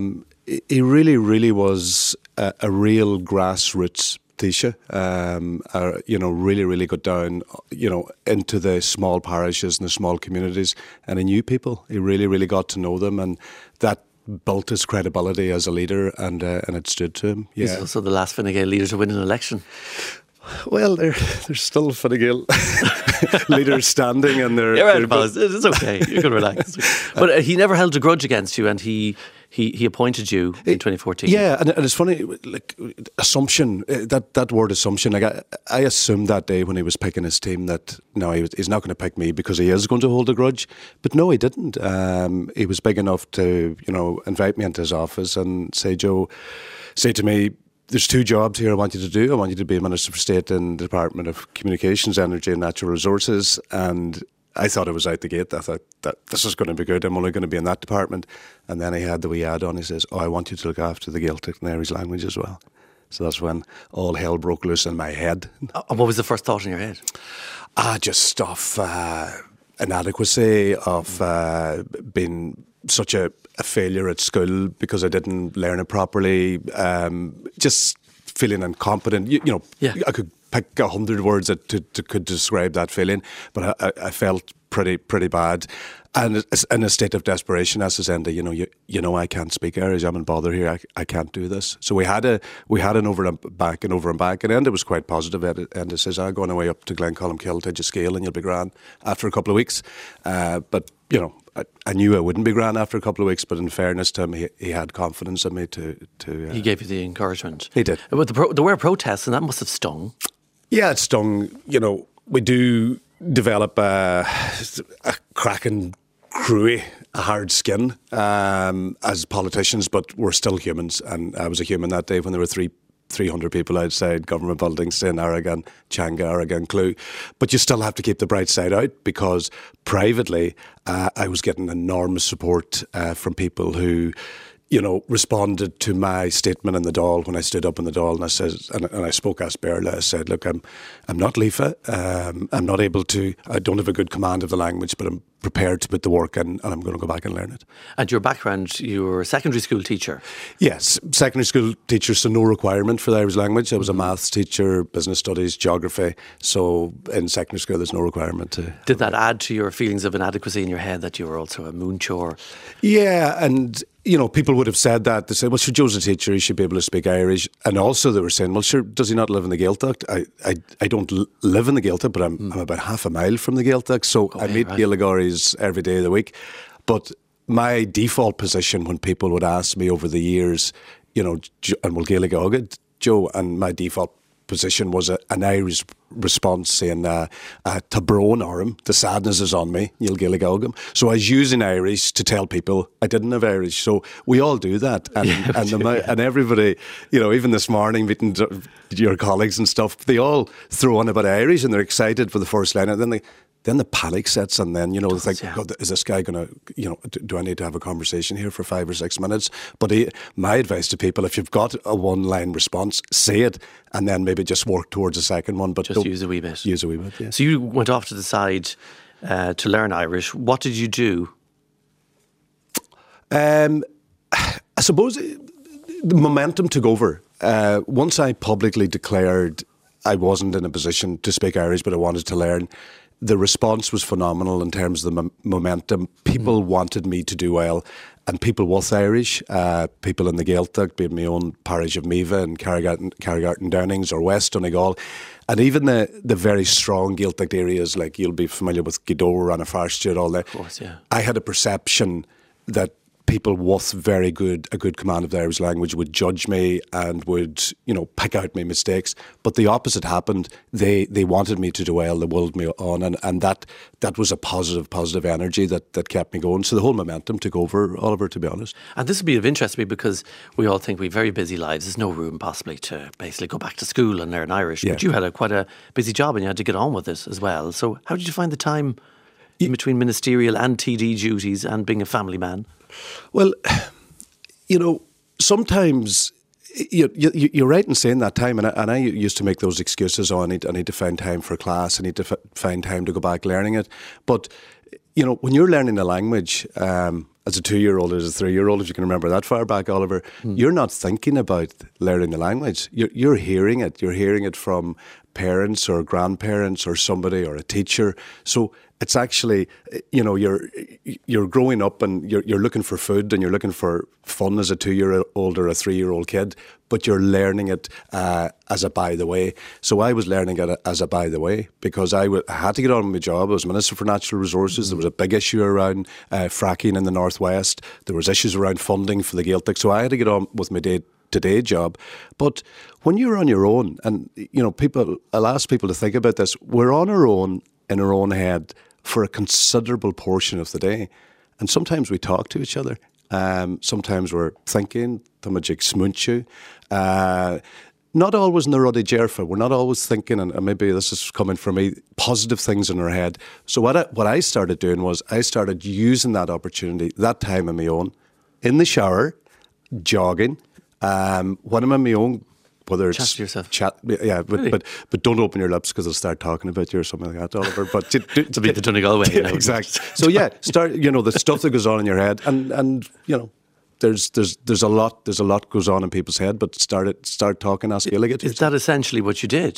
he really, really was a, a real grassroots Taoiseach. Um, uh, you know, really, really got down, you know, into the small parishes and the small communities, and he knew people. He really, really got to know them, and that built his credibility as a leader, and uh, and it stood to him. Yeah. He's also the last Fine Gael leader to win an election. Well, there, there's still Fine Gael leaders standing, and they're. You're right, Paul. It's okay. You can relax. But uh, he never held a grudge against you, and he he, he appointed you in twenty fourteen. Yeah, and, and it's funny, like assumption. That that word assumption. Like I, I assumed that day when he was picking his team that no, he was, he's not going to pick me because he is going to hold a grudge. But no, he didn't. Um, he was big enough to, you know, invite me into his office and say, Joe, say to me, there's two jobs here I want you to do. I want you to be a Minister for State in the Department of Communications, Energy and Natural Resources. And I thought it was out the gate. I thought that this is going to be good. I'm only going to be in that department. And then he had the wee add on. He says, oh, I want you to look after the Gaeltacht and Irish language as well. So that's when all hell broke loose in my head. And what was the first thought in your head? Ah, just stuff, uh, inadequacy of uh, being such a, a failure at school because I didn't learn it properly. Um, just feeling incompetent. You, you know, yeah. I could pick a hundred words that to, to, could describe that feeling, but I, I felt pretty pretty bad. And in a state of desperation, as I said, you know, you, you know, I can't speak Irish. I'm in bother here. I, I can't do this. So we had a we had an over and back and over and back. And Enda was quite positive. Enda says, "I'm going away up to Glencolmkill to just scale, and you'll be grand after a couple of weeks." Uh, but you know, I, I knew I wouldn't be grand after a couple of weeks. But in fairness to him, he, he had confidence in me to. to uh, he gave you the encouragement. He did. But the pro- there were protests, and that must have stung. Yeah, it stung. You know, we do develop a, a cracking. Crewy, a hard skin um, as politicians, but we're still humans. And I was a human that day when there were three, three hundred people outside government buildings saying Aragon, Changa, Aragon, Clue. But you still have to keep the bright side out, because privately uh, I was getting enormous support uh, from people who, you know, responded to my statement in the Dáil when I stood up in the Dáil, and I said, and, and I spoke as Berla. I said, look, I'm, I'm not Líofa. Um, I'm not able to. I don't have a good command of the language, but I'm prepared to put the work in, and I'm going to go back and learn it. And your background, you were a secondary school teacher. Yes, secondary school teacher, so no requirement for the Irish language. I was a maths teacher, business studies, geography. So in secondary school, there's no requirement to. Did that add to your feelings of inadequacy in your head that you were also a moonchore? Yeah, and you know, people would have said that. They said, well, sure, Joe's a teacher, he should be able to speak Irish. And also they were saying, well, sure, does he not live in the Gaeltacht? I, I, I don't l- live in the Gaeltacht, but I'm, mm. I'm about half a mile from the Gaeltacht. So okay, I meet right. Gaeilgeoiries every day of the week. But my default position when people would ask me over the years, you know, and will Gaeilge agad, Joe, and my default position was a, an Irish response saying uh, uh, Tabrone Orm, the sadness is on me, you'll Gaeilge agam. So I was using Irish to tell people I didn't have Irish. So we all do that, and yeah, and, the, yeah. and everybody, you know, even this morning meeting your colleagues and stuff, they all throw on about Irish and they're excited for the first line, and then they then the panic sets, and then, you know, it's like, yeah. God, is this guy going to, you know, do, do I need to have a conversation here for five or six minutes? But he, my advice to people, if you've got a one-line response, say it, and then maybe just work towards a second one. But just use a wee bit. Use a wee bit, yeah. So you went off to the side uh, to learn Irish. What did you do? Um, I suppose the momentum took over. Uh, once I publicly declared I wasn't in a position to speak Irish, but I wanted to learn, the response was phenomenal in terms of the m- momentum. People mm. wanted me to do well, and people with Irish, uh, people in the Gaeltacht, being my own parish of Meva and Carrigarten Downings or West Donegal, and even the, the very strong Gaeltacht areas, like you'll be familiar with Gweedore and Afarstu, all that. Of course, yeah. I had a perception that people with very good a good command of the Irish language would judge me and would, you know, pick out my mistakes. But the opposite happened. They they wanted me to do well, they willed me on, and, and that that was a positive, positive energy that, that kept me going. So the whole momentum took over, Oliver, to be honest. And this would be of interest to me because we all think we have very busy lives. There's no room possibly to basically go back to school and learn Irish. Yeah. But you had a quite a busy job and you had to get on with it as well. So how did you find the time in between ministerial and T D duties and being a family man? Well, you know, sometimes you, you, you're right in saying that time, and I, and I used to make those excuses, oh, I need, I need to find time for class, I need to f- find time to go back learning it. But, you know, when you're learning a language, um, as a two-year-old, as a three-year-old, if you can remember that far back, Oliver, mm. you're not thinking about learning the language. You're, you're hearing it. You're hearing it from parents or grandparents or somebody or a teacher. So it's actually, you know, you're you're growing up and you're you're looking for food and you're looking for fun as a two-year-old or a three-year-old kid, but you're learning it uh, as a by the way. So I was learning it as a by the way because I, w- I had to get on with my job. I was Minister for Natural Resources. Mm-hmm. There was a big issue around uh, fracking in the Northwest. There was issues around funding for the Gaeltacht. So I had to get on with my day today job. But when you're on your own, and you know, people, I'll ask people to think about this, we're on our own in our own head for a considerable portion of the day. And sometimes we talk to each other. Um, sometimes we're thinking, Tamajik Smunchu. Uh, not always in the ruddy jerfa. We're not always thinking, and, and maybe this is coming from me, positive things in our head. So what I, what I started doing was I started using that opportunity, that time on my own, in the shower, jogging, um, when I'm on my own, whether it's chat to yourself. Chat, yeah, but, really? but but don't open your lips because they'll start talking about you or something like that, Oliver. But to, to, to beat the Donegal way, you know. Exactly. So yeah, start. You know, the stuff that goes on in your head, and and you know, there's there's there's a lot there's a lot goes on in people's head. But start it, start talking as Gaelic. Is that essentially what you did?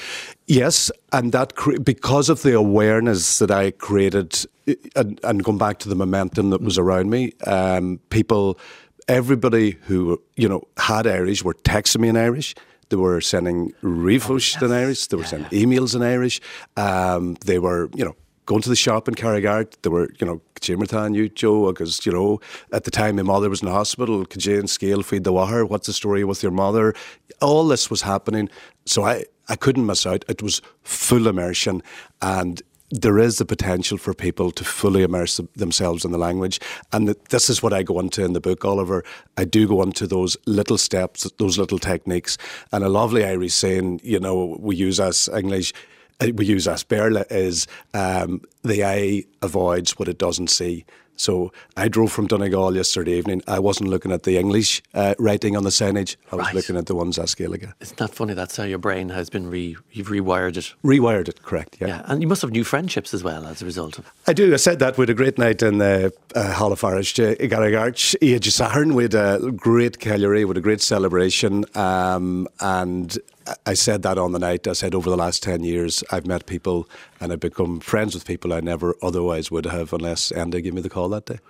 Yes, and that cre- because of the awareness that I created, and, and going back to the momentum that was around me, um, people. Everybody who, you know, had Irish were texting me in Irish. They were sending refush oh, yes. in Irish. They were yeah, sending yeah. emails in Irish. Um, they were, you know, going to the shop in Carrigart. They were, you know, Chimertan, you, Joe, because, you know, at the time my mother was in the hospital. Kajain scale feed the water. What's the story with your mother? All this was happening. So I, I couldn't miss out. It was full immersion, and there is the potential for people to fully immerse themselves in the language. And this is what I go into in the book, Oliver. I do go into those little steps, those little techniques. And a lovely Irish saying, you know, we use as English, we use as Berla is um, the eye avoids what it doesn't see. So I drove from Donegal yesterday evening. I wasn't looking at the English uh, writing on the signage. I was right. looking at the ones as Gaeilge. Isn't that funny? That's how your brain has been re you've rewired it. Rewired it, correct? Yeah. Yeah, and you must have new friendships as well as a result of. I do. I said that we had a great night in the uh, Hall of Forest, Garrigarch, Age Sahern. We had a great Kellery, we had a great celebration, um, and. I said that on the night. I said over the last ten years I've met people and I've become friends with people I never otherwise would have unless Enda gave me the call that day.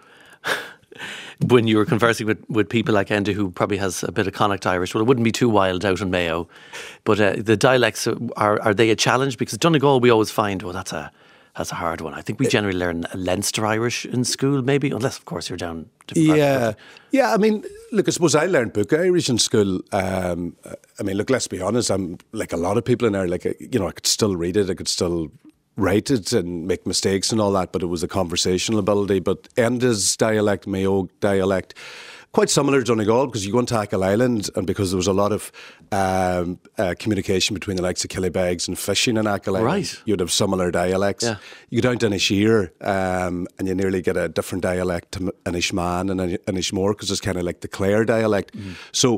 When you were conversing with, with people like Enda, who probably has a bit of Connacht Irish, well, it wouldn't be too wild out in Mayo, but uh, the dialects, are are they a challenge? Because Donegal we always find, oh, that's a that's a hard one. I think we generally learn Leinster Irish in school, maybe, unless, of course, you're down different parts Yeah, of the yeah. I mean, look, I suppose I learned Book Irish in school. Um, I mean, look, let's be honest. I'm like a lot of people in there. Like, you know, I could still read it. I could still write it and make mistakes and all that. But it was a conversational ability. But Enda's dialect, Mayo dialect. Quite similar to Donegal because you go into Achill Island and because there was a lot of um, uh, communication between the likes of Killybegs and fishing in Achill Island. Right. You'd have similar dialects. Yeah. You go down to Inisheer um, and you nearly get a different dialect to Inishman and Inishmore because it's kind of like the Clare dialect. Mm. So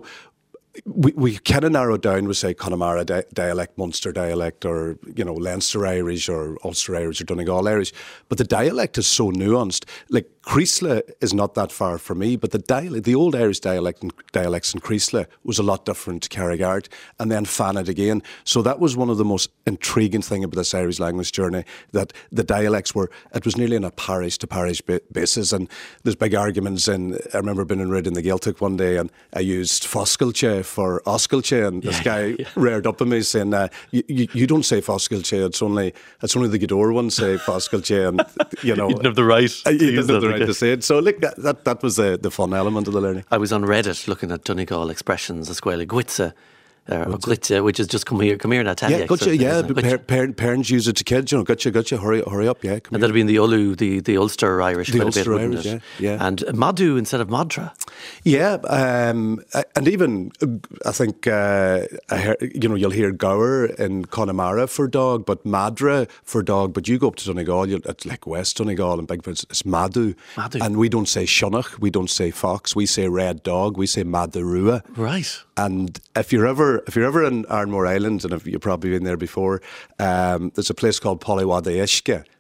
we, we kind of narrowed down, we say Connemara di- dialect, Munster dialect, or, you know, Leinster Irish or Ulster Irish or Donegal Irish. But the dialect is so nuanced. Like, Creasle is not that far from me, but the dialect, the old Irish dialect and dialects in Creasle was a lot different to Carrigart, and then Fanad again. So that was one of the most intriguing thing about this Irish language journey, that the dialects were, it was nearly on a parish to parish basis, and there's big arguments. And I remember being in Rid in the Gaeltacht one day, and I used Foscailche for Oscailche, and this yeah, guy yeah. reared up at me saying, uh, you, you, you don't say Foscailche, it's only it's only the G'dor ones say Foscailche, and you know, you didn't have the right. You didn't have the right to say it. So look, that, that that was the the fun element of the learning. I was on Reddit looking at Donegal expressions, Esquela Gwitza, uh, Gwitza, which is just come here, come here, Natalia. Yeah, gotcha. So, yeah, par- par- parents use it to kids. You know, gotcha, gotcha. Hurry, hurry up. Yeah, come and that'd be in the Ulu, the the Ulster Irish, the Ulster bit, Irish, yeah, yeah. And Madu instead of Madra. Yeah, um, and even I think uh, I heard, you know, you'll hear Gower in Connemara for dog, but Madra for dog. But you go up to Donegal, you'll, it's like West Donegal and Big, it's, it's Madu. Madu, and we don't say Shunnach, we don't say fox, we say red dog, we say Madarua. Right. And if you're ever if you're ever in Ardmore Island, and if you've probably been there before, um, there's a place called Polywadayishke.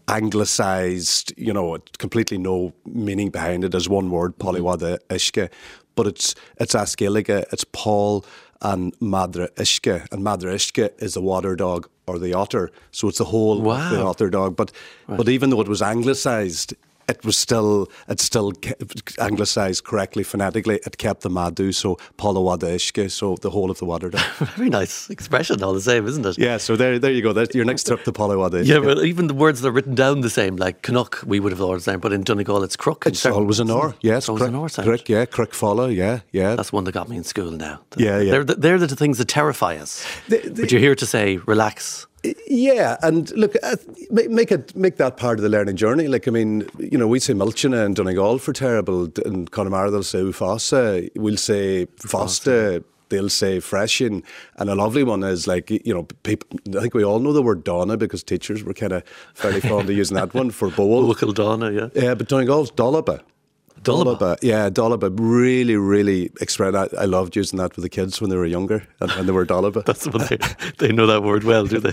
anglicised, you know, completely no meaning behind it as one word, Pollywada Ishke. But it's it's Asgaeilge, it's Paul and Madra Ishke. And Madra Ishke is the water dog or the otter. So it's the whole Wow. of the otter dog. But Right. but even though it was anglicised, it was still, it still ke- anglicised correctly phonetically. It kept the Madu, so Pollywada Ishke, so the whole of the water dog. Very nice expression, all the same, isn't it? Yeah, so there there you go. That's your next trip to Pollywada Ishke. Yeah, but even the words that are written down the same, like Canuck, we would have thought the same, but in Donegal it's Crook. It's always an or, yes. It's always crick, an or sound. crick, yeah, crick follow, yeah, yeah. That's one that got me in school now. Yeah, yeah. They're the, they're the things that terrify us. The- the- but you're here to say, relax. Yeah, and look, uh, make make it make that part of the learning journey. Like, I mean, you know, we say Mulchina and Donegal for terrible, and Connemara they'll say Ufossa. We'll say Fosta. They'll say Freshin, and a lovely one is like, you know, people. I think we all know the word Donna because teachers were kind of fairly fond of using that one for bowl. Local Donna, yeah. Yeah, but Donegal's Dollaba. Dollaba. Yeah, Dollaba. Really, really express. I, I loved using that with the kids when they were younger and when they were Dollaba. That's what they, they know that word well, do they?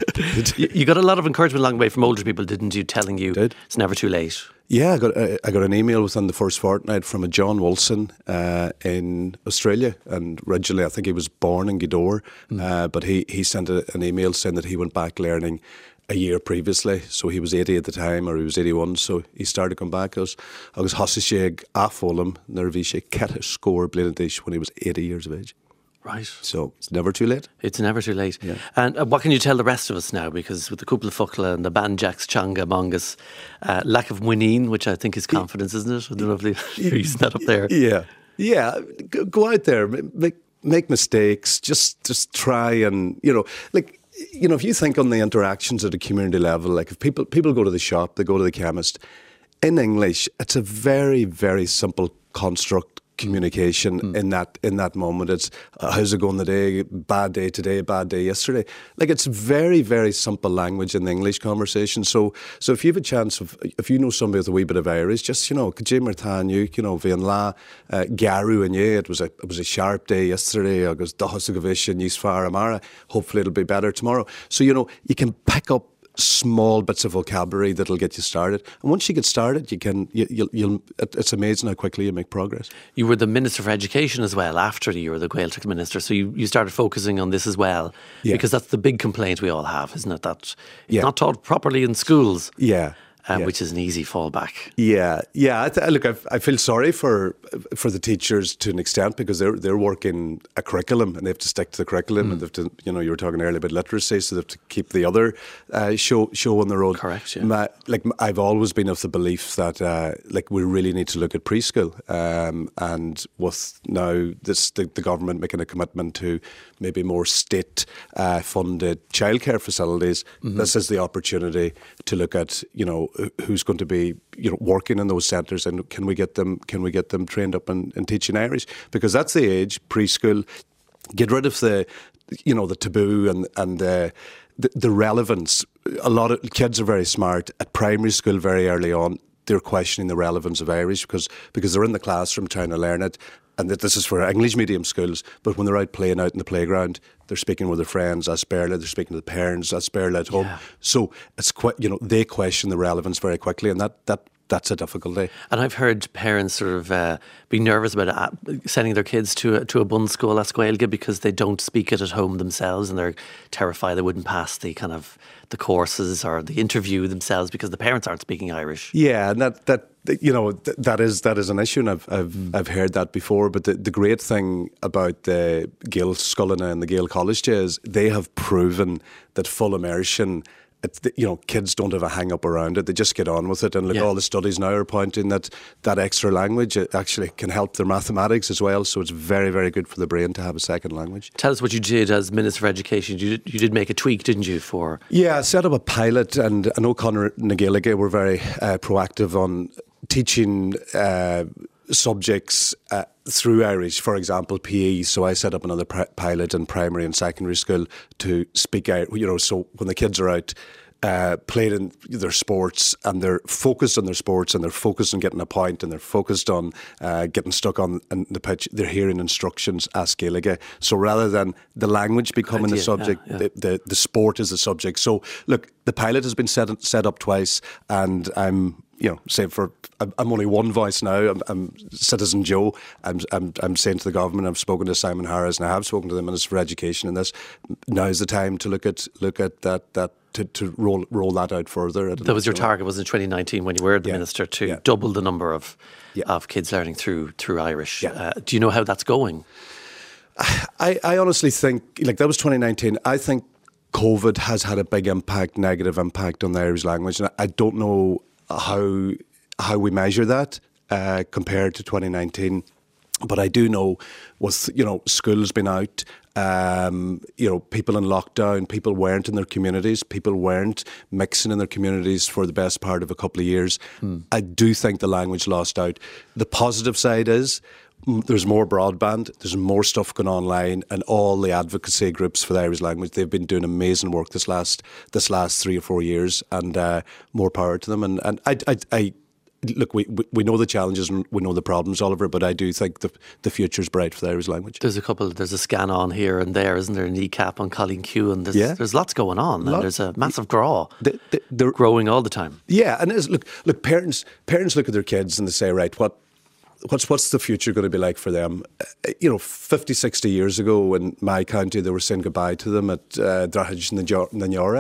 you, you got a lot of encouragement along the way from older people, didn't you, telling you Did. it's never too late? Yeah, I got I got an email within the first fortnight from a John Wilson uh, in Australia, and originally I think he was born in Gweedore, mm. uh, but he he sent a, an email saying that he went back learning a year previously, so he was eighty at the time, or he was eighty-one, so he started to come back. I was I was Hossisheg Afolam Nervishe Keta score Blinadish when he was eighty years of age. Right. So it's never too late. It's never too late. Yeah. And uh, what can you tell the rest of us now? Because with the Kupla Fukla and the Banjaks, Changa, Mongas, uh, lack of winning, which I think is confidence, isn't it? I don't know if you're using that up there. Yeah, yeah. Go, go out there, make make mistakes. Just just try and, you know, like, you know, if you think on the interactions at a community level, like if people people go to the shop, they go to the chemist. In English, it's a very very simple construct. Communication mm. in that in that moment. It's uh, how's it going today? Bad day today, bad day yesterday. Like, it's very very simple language in the English conversation. So so if you have a chance of, if you know somebody with a wee bit of Irish, just, you know, Kajimar Tanyuk, you know, Vian La, Garu and yeah, it was a it was a sharp day yesterday. Agus Dahasugavish and Yisfar Amara. Hopefully it'll be better tomorrow. So, you know, you can pick up small bits of vocabulary that'll get you started, and once you get started, you can you, you'll, you'll it's amazing how quickly you make progress. You were the Minister for Education as well after you were the Gaeltacht Minister, so you, you started focusing on this as well, yeah. because that's the big complaint we all have, isn't it? That it's yeah. not taught properly in schools. Yeah. Um, yeah. Which is an easy fallback. Yeah, yeah. I th- look, I, I feel sorry for for the teachers to an extent, because they're they're working a curriculum and they have to stick to the curriculum, mm. and they have to, you know, you were talking earlier about literacy, so they have to keep the other uh, show show on the road. Correct. Yeah. My, like I've always been of the belief that uh, like we really need to look at preschool, um, and with now this the, the government making a commitment to maybe more state uh, funded childcare facilities, mm-hmm. this is the opportunity to look at, you know, who's going to be, you know, working in those centres, and can we get them can we get them trained up in, in teaching Irish, because that's the age, preschool. Get rid of the, you know, the taboo and and uh, the the relevance. A lot of kids are very smart at primary school very early on. They're questioning the relevance of Irish because because they're in the classroom trying to learn it. And that this is for English medium schools, but when they're out playing out in the playground, they're speaking with their friends as Berla, they're speaking to the parents as Berla at home. Yeah. So it's quite, you know, they question the relevance very quickly, and that that that's a difficulty. And I've heard parents sort of uh, be nervous about uh, sending their kids to a, to a bun school as Gaeilge because they don't speak it at home themselves, and they're terrified they wouldn't pass the kind of the courses or the interview themselves because the parents aren't speaking Irish. Yeah, and that that you know th- that is that is an issue, and I've I've, mm. I've heard that before. But the, the great thing about the Gael Scullina and the Gael College is they have proven that full immersion. It's, you know, kids don't have a hang up around it. They just get on with it. And look, yeah. all the studies now are pointing that that extra language actually can help their mathematics as well. So it's very, very good for the brain to have a second language. Tell us what you did as Minister for Education. You did, you did make a tweak, didn't you, for... Yeah, I set up a pilot, and I know Conor na Gaeilge were very uh, proactive on teaching uh, subjects uh, through Irish, for example, P E. So I set up another pri- pilot in primary and secondary school to speak out, you know, so when the kids are out uh, played in their sports, and they're focused on their sports, and they're focused on getting a point, and they're focused on uh, getting stuck on, on the pitch. They're hearing instructions as Gaeilge. So rather than the language becoming the subject, yeah, yeah. The, the the sport is the subject. So look, the pilot has been set set up twice, and I'm. You know, say for I'm only one voice now. I'm, I'm Citizen Joe. I'm, I'm I'm saying to the government. I've spoken to Simon Harris, and I have spoken to the Minister for Education. And this now's the time to look at look at that that to, to roll roll that out further. That was your target, was in twenty nineteen when you were the yeah. minister, to yeah. double the number of yeah. of kids learning through through Irish. Yeah. Uh, do you know how that's going? I I honestly think like that was twenty nineteen. I think COVID has had a big impact, negative impact on the Irish language, and I don't know how how we measure that uh, compared to twenty nineteen, but I do know with you know schools been out, um, you know people in lockdown, people weren't in their communities, people weren't mixing in their communities for the best part of a couple of years. Hmm. I do think the language lost out. The positive side is there's more broadband, there's more stuff going online, and all the advocacy groups for the Irish language, they've been doing amazing work this last this last three or four years, and uh, more power to them. And and I, I, I look, we we know the challenges and we know the problems, Oliver, but I do think the the future's bright for the Irish language. There's a couple, there's a scan on here and there, isn't there? A kneecap on Colleen Kew, and there's yeah. there's lots going on, and Lot. there's a massive graw the, the, the, growing all the time. Yeah, and it's, look, look, parents parents look at their kids and they say, right, what. What's what's the future going to be like for them? Uh, you know, fifty, sixty years ago in my county, they were saying goodbye to them at uh, Drogheda na Niora,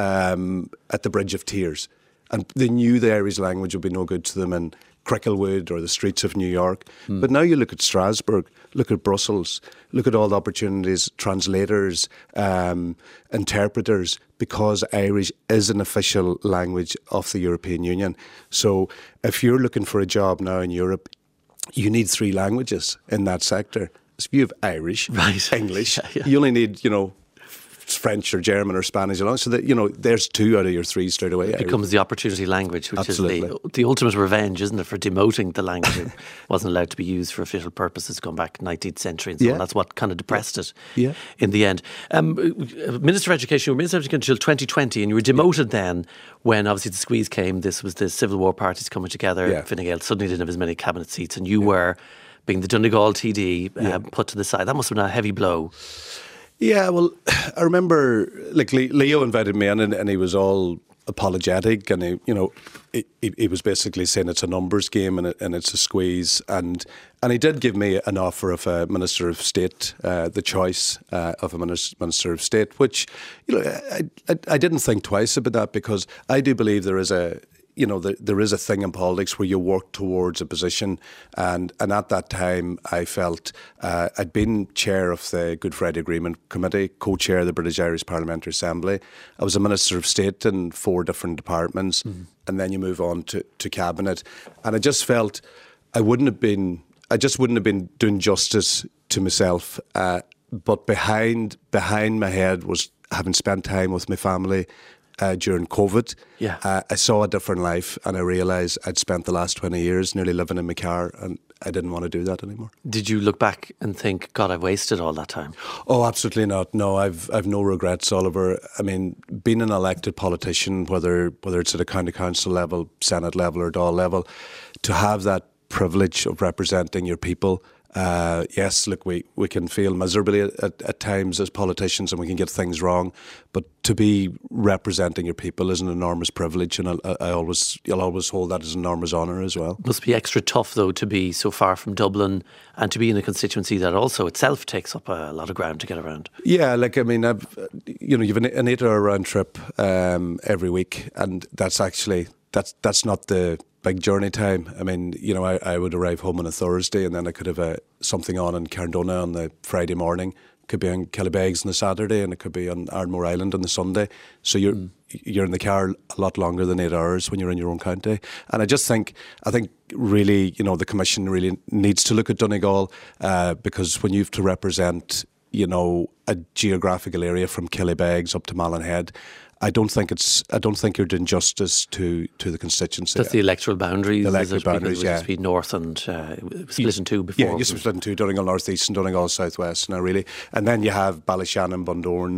um at the Bridge of Tears. And they knew the Irish language would be no good to them in Cricklewood or the streets of New York. Mm. But now you look at Strasbourg, look at Brussels, look at all the opportunities, translators, um, interpreters, because Irish is an official language of the European Union. So if you're looking for a job now in Europe, you need three languages in that sector. So if you have Irish, right. English, yeah, yeah. you only need, you know, French or German or Spanish along. So that, you know, there's two out of your three straight away. It becomes the opportunity language, which Absolutely. is the, the ultimate revenge, isn't it, for demoting the language. It wasn't allowed to be used for official purposes going back nineteenth century and so yeah. on. That's what kind of depressed it yeah. in the end. Um, Minister of Education, you were Minister of Education until twenty twenty, and you were demoted yeah. then when obviously the squeeze came. This was the Civil War parties coming together. Yeah. Fine Gael suddenly didn't have as many cabinet seats, and you yeah. were, being the Donegal T D, yeah. um, put to the side. That must have been a heavy blow. Yeah, well, I remember, like, Leo invited me in, and, and he was all apologetic, and he, you know, he, he was basically saying it's a numbers game and, it, and it's a squeeze, and and he did give me an offer of a Minister of State, uh, the choice uh, of a Minister of State, which, you know, I, I, I didn't think twice about that, because I do believe there is a you know, the, there is a thing in politics where you work towards a position, and, and at that time I felt uh, I'd been chair of the Good Friday Agreement Committee, co-chair of the British Irish Parliamentary Assembly. I was a Minister of State in four different departments, mm-hmm. and then you move on to, to Cabinet, and I just felt I wouldn't have been, I just wouldn't have been doing justice to myself, uh, but behind behind my head was having spent time with my family Uh, during COVID. Yeah. Uh, I saw a different life, and I realised I'd spent the last twenty years nearly living in my car, and I didn't want to do that anymore. Did you look back and think, God, I've wasted all that time? Oh, absolutely not. No, I've I've no regrets, Oliver. I mean, being an elected politician, whether whether it's at a county council level, Senate level or Dáil level, to have that privilege of representing your people. Uh, yes, look, we, we can fail miserably at, at times as politicians, and we can get things wrong. But to be representing your people is an enormous privilege, and I, I always, you'll always hold that as an enormous honour as well. It must be extra tough, though, to be so far from Dublin and to be in a constituency that also itself takes up a lot of ground to get around. Yeah, like I mean, I've, you know, you've an, an eight-hour round trip um, every week, and that's actually that's that's not the big journey time. I mean, you know, I, I would arrive home on a Thursday, and then I could have uh, something on in Carndona on the Friday morning. Could be on Killybegs on the Saturday, and it could be on Ardmore Island on the Sunday. So you're mm. you're in the car a lot longer than eight hours when you're in your own county. And I just think, I think really, you know, the Commission really needs to look at Donegal, uh, because when you have to represent, you know, a geographical area from Killybegs up to Mallinhead, I don't think it's. I don't think you're doing justice to, to the constituency. That's the electoral boundaries. The electoral is it? boundaries, because yeah. it used to be north and uh, split in two before. Yeah, it used to be split in two. Donegal North East and Donegal South West. Now really, and then you have Ballyshannon, Bundoran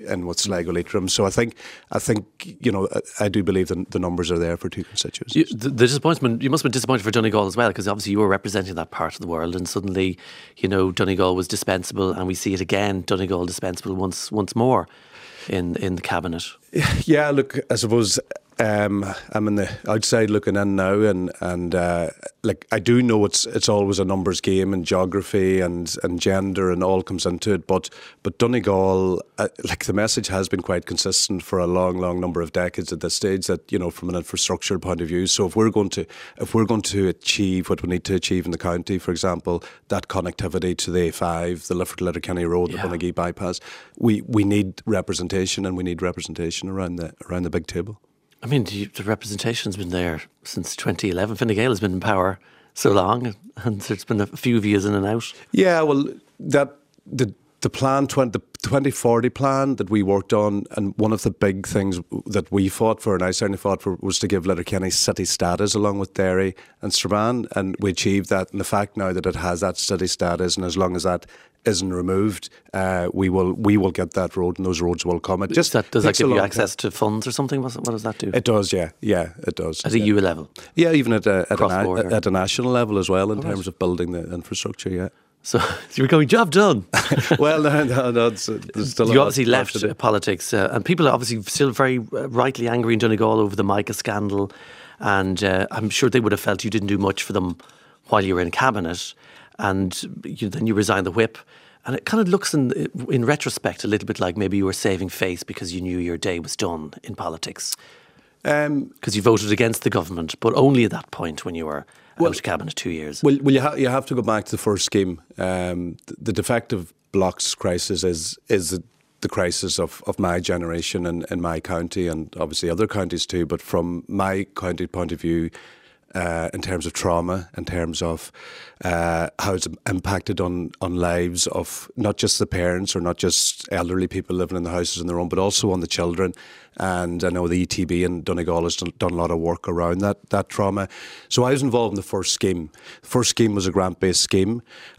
in with Sligo Leitrim. So I think, I think you know, I, I do believe the, the numbers are there for two constituencies. You, the, the disappointment, you must have been disappointed for Donegal as well, because obviously you were representing that part of the world, and suddenly, you know, Donegal was dispensable, and we see it again, Donegal dispensable once once more in in the cabinet. Yeah, look, I suppose um, I'm in the outside looking in now, and and uh, like I do know it's it's always a numbers game, and geography and and gender and all comes into it. But but Donegal, uh, like the message has been quite consistent for a long, long number of decades at this stage. That, you know, from an infrastructure point of view. So if we're going to if we're going to achieve what we need to achieve in the county, for example, that connectivity to the A five, the Lifford Letterkenny Road, yeah. the Bunagee bypass, we we need representation, and we need representation around the around the big table. I mean, the representation's been there since twenty eleven. Fine Gael has been in power so long, and there's been a few views in and out. Yeah, well, that the the plan, the twenty forty plan that we worked on, and one of the big things that we fought for, and I certainly fought for, was to give Letterkenny city status along with Derry and Strabane, and we achieved that. And the fact now that it has that city status, and as long as that isn't removed, uh, we will we will get that road, and those roads will come. It just that, does that give you access time. to funds or something? What does that do? It does, yeah, yeah, it does. At a yeah. E U level? Yeah, even at a, at, a, at a national level as well, in oh, terms right. of building the infrastructure, yeah. So, so you're going, job done. Well, no, no, no. It's, there's still you obviously left uh, politics, uh, and people are obviously still very uh, rightly angry in Donegal over the Micah scandal, and uh, I'm sure they would have felt you didn't do much for them while you were in cabinet, and you, then you resigned the whip. And it kind of looks in in retrospect a little bit like maybe you were saving face because you knew your day was done in politics. Because um, you voted against the government, but only at that point when you were well, out of cabinet two years. Well, well you, ha- you have to go back to the first scheme. Um, the, the defective blocks crisis is is the, the crisis of, of my generation and in my county, and obviously other counties too. But from my county point of view, Uh, in terms of trauma, in terms of uh, how it's impacted on, on lives of not just the parents or not just elderly people living in the houses on their own, but also on the children. And I know the E T B in Donegal has done, done a lot of work around that that trauma. So I was involved in the first scheme. The first scheme was a grant-based scheme.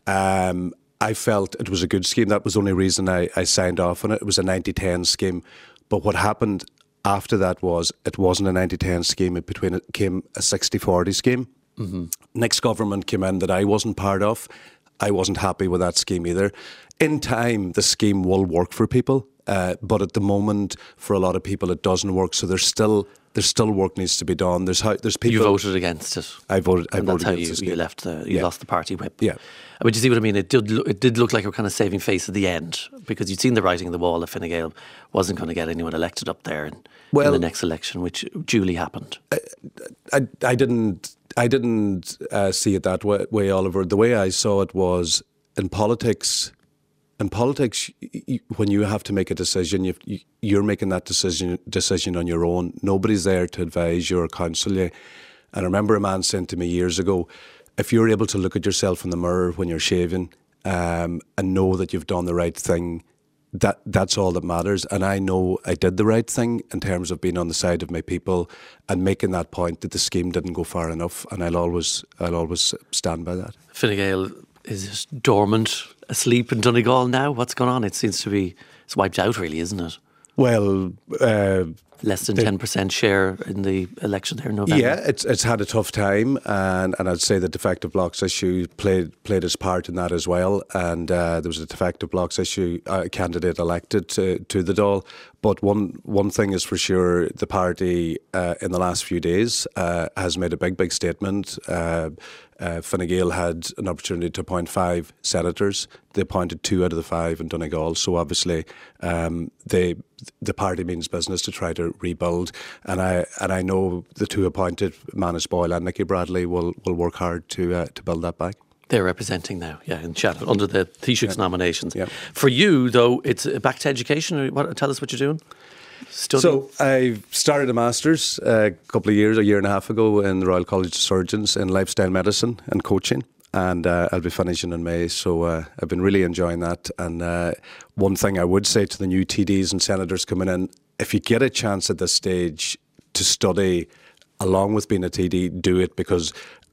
Um, I felt it was a good scheme. That was the only reason I, I signed off on it. It was a ninety ten scheme. But what happened after that was it wasn't a ninety ten scheme. It between it came a sixty forty scheme. Mm-hmm. Next government came in that I wasn't part of. I wasn't happy with that scheme either. In time, the scheme will work for people, uh, but at the moment, for a lot of people, it doesn't work. So there's still there's still work needs to be done. There's how there's people. You voted against it. I voted. I and voted that's against how you, you left the you yeah. lost the party whip. Yeah. But you see what I mean? It did look, it did look like you were kind of saving face at the end, because you'd seen the writing on the wall that Fine Gael wasn't going to get anyone elected up there in, well, in the next election, which duly happened. I, I, I didn't I didn't uh, see it that way, way, Oliver. The way I saw it was in politics. In politics, you, when you have to make a decision, you, you, you're making that decision decision on your own. Nobody's there to advise you or counsel you. And I remember a man saying to me years ago, if you're able to look at yourself in the mirror when you're shaving um, and know that you've done the right thing, that that's all that matters. And I know I did the right thing in terms of being on the side of my people and making that point that the scheme didn't go far enough. And I'll always I'll always stand by that. Fine Gael is just dormant, asleep in Donegal now. What's going on? It seems to be it's wiped out, really, isn't it? Well, uh, less than ten percent share in the election there in November. Yeah, it's it's had a tough time, and, and I'd say the defective blocks issue played played its part in that as well. And uh, there was a defective blocks issue uh, candidate elected to to the Dáil. But one one thing is for sure, the party uh, in the last few days uh, has made a big big statement. Uh, Uh, Fine Gael had an opportunity to appoint five senators. They appointed two out of the five in Donegal. So obviously, um, they the party means business to try to rebuild. And I and I know the two appointed, Manus Boyle and Nicky Bradley, will will work hard to uh, to build that back. They're representing now, yeah, in Shannon under the Taoiseach's yeah. nominations. Yeah. For you, though, it's back to education. What, tell us what you're doing. Studying. So I started a master's uh, a couple of years, a year and a half ago in the Royal College of Surgeons in lifestyle medicine and coaching, and uh, I'll be finishing in May. So uh, I've been really enjoying that. And uh, one thing I would say to the new T Ds and senators coming in, if you get a chance at this stage to study along with being a T D, do it, because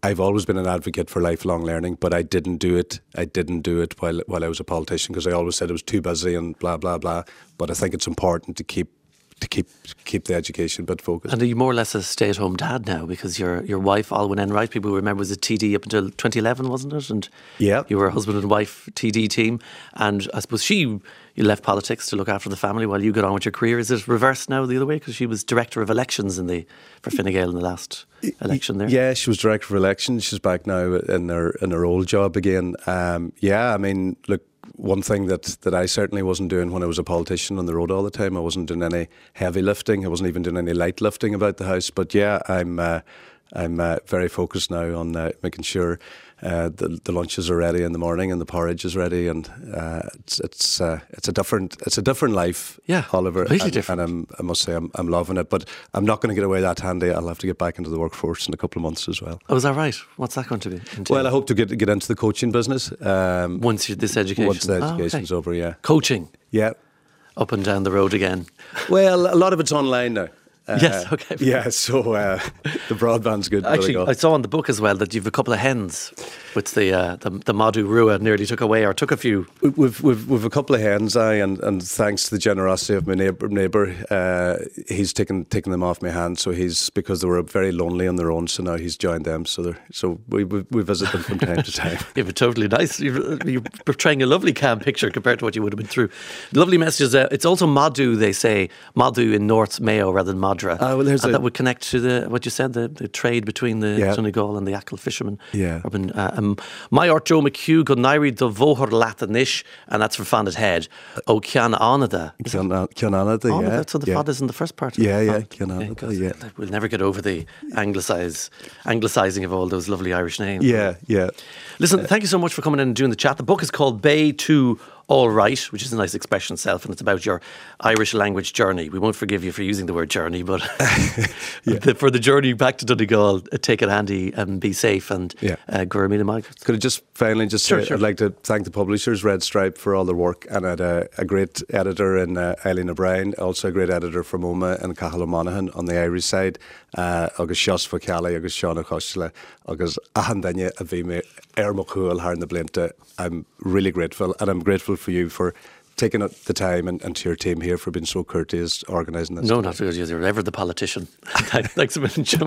I've always been an advocate for lifelong learning, but I didn't do it. I didn't do it while while I was a politician because I always said I was too busy and blah blah blah. But I think it's important to keep to keep keep the education bit focused. And are you more or less a stay-at-home dad now because your your wife, Alwyn Enright, people will remember was a T D up until twenty eleven, wasn't it? And yeah, you were a husband and wife T D team, and I suppose she. You left politics to look after the family while you got on with your career. Is it reversed now the other way? Because she was director of elections in the for Fine Gael in the last election there. Yeah, she was director of elections. She's back now in her in her old job again. Um, yeah, I mean, look, one thing that, that I certainly wasn't doing when I was a politician on the road all the time, I wasn't doing any heavy lifting. I wasn't even doing any light lifting about the house. But yeah, I'm uh, I'm uh, very focused now on uh, making sure uh, the, the lunches are ready in the morning and the porridge is ready, and uh, it's it's uh, it's a different it's a different life. Yeah, Oliver, completely and, different. And I'm, I must say I'm I'm loving it, but I'm not going to get away that handy. I'll have to get back into the workforce in a couple of months as well. Oh, is that right? What's that going to be? Entail? Well, I hope to get get into the coaching business um, once you, this education once the education's oh, okay. over. Yeah, coaching. Yeah, up and down the road again. Well, a lot of it's online now. Uh, yes, okay. Yeah, so uh, the broadband's good. Actually, I saw on the book as well that you've a couple of hens, which the uh, the, the Madhu Rua nearly took away or took a few. We've we've we've a couple of hens, I and, and thanks to the generosity of my neighbour, neighbour uh, he's taken taken them off my hands. So he's because they were very lonely on their own. So now he's joined them. So they so we, we we visit them from time to time. You have a totally nice. You're, you're portraying a lovely calm picture compared to what you would have been through. Lovely messages. Uh, it's also Madhu. They say Madhu in North Mayo rather than Madra. Uh, well, there's and a, that would connect to the what you said, the, the trade between the yeah. Donegal and the Achill fishermen. Yeah. Urban, uh, um, my art Joe McHugh go nairi do vohor latanish, and that's for Fannet Head. Oh, Cian Anada. Cian Anada, yeah. That's so the yeah. fathers in the first part. Yeah, yeah, Cian Anada, yeah. We'll never get over the anglicize, anglicising of all those lovely Irish names. Yeah, yeah. Listen, uh, thank you so much for coming in and doing the chat. The book is called Bay to All Right, which is a nice expression itself, and it's about your Irish language journey. We won't forgive you for using the word journey, but yeah. the, for the journey back to Donegal, uh, take it handy and be safe and yeah. uh, Gurmina Mike. Could I just finally just sure, say, sure. I'd like to thank the publishers, Red Stripe, for all their work, and I had a, a great editor in uh, Eileen O'Brien, also a great editor from Oma and Cathal O'Monaghan on the Irish side, uh, agus Sios Focali, agus Sean O'Coshla, agus Ahandanya Avime Ermokuel Harn the Blinta. I'm really grateful, and I'm grateful for you for taking the time and, and to your team here for being so courteous organising this. No, not because you're ever the politician. Thanks a million, Joe.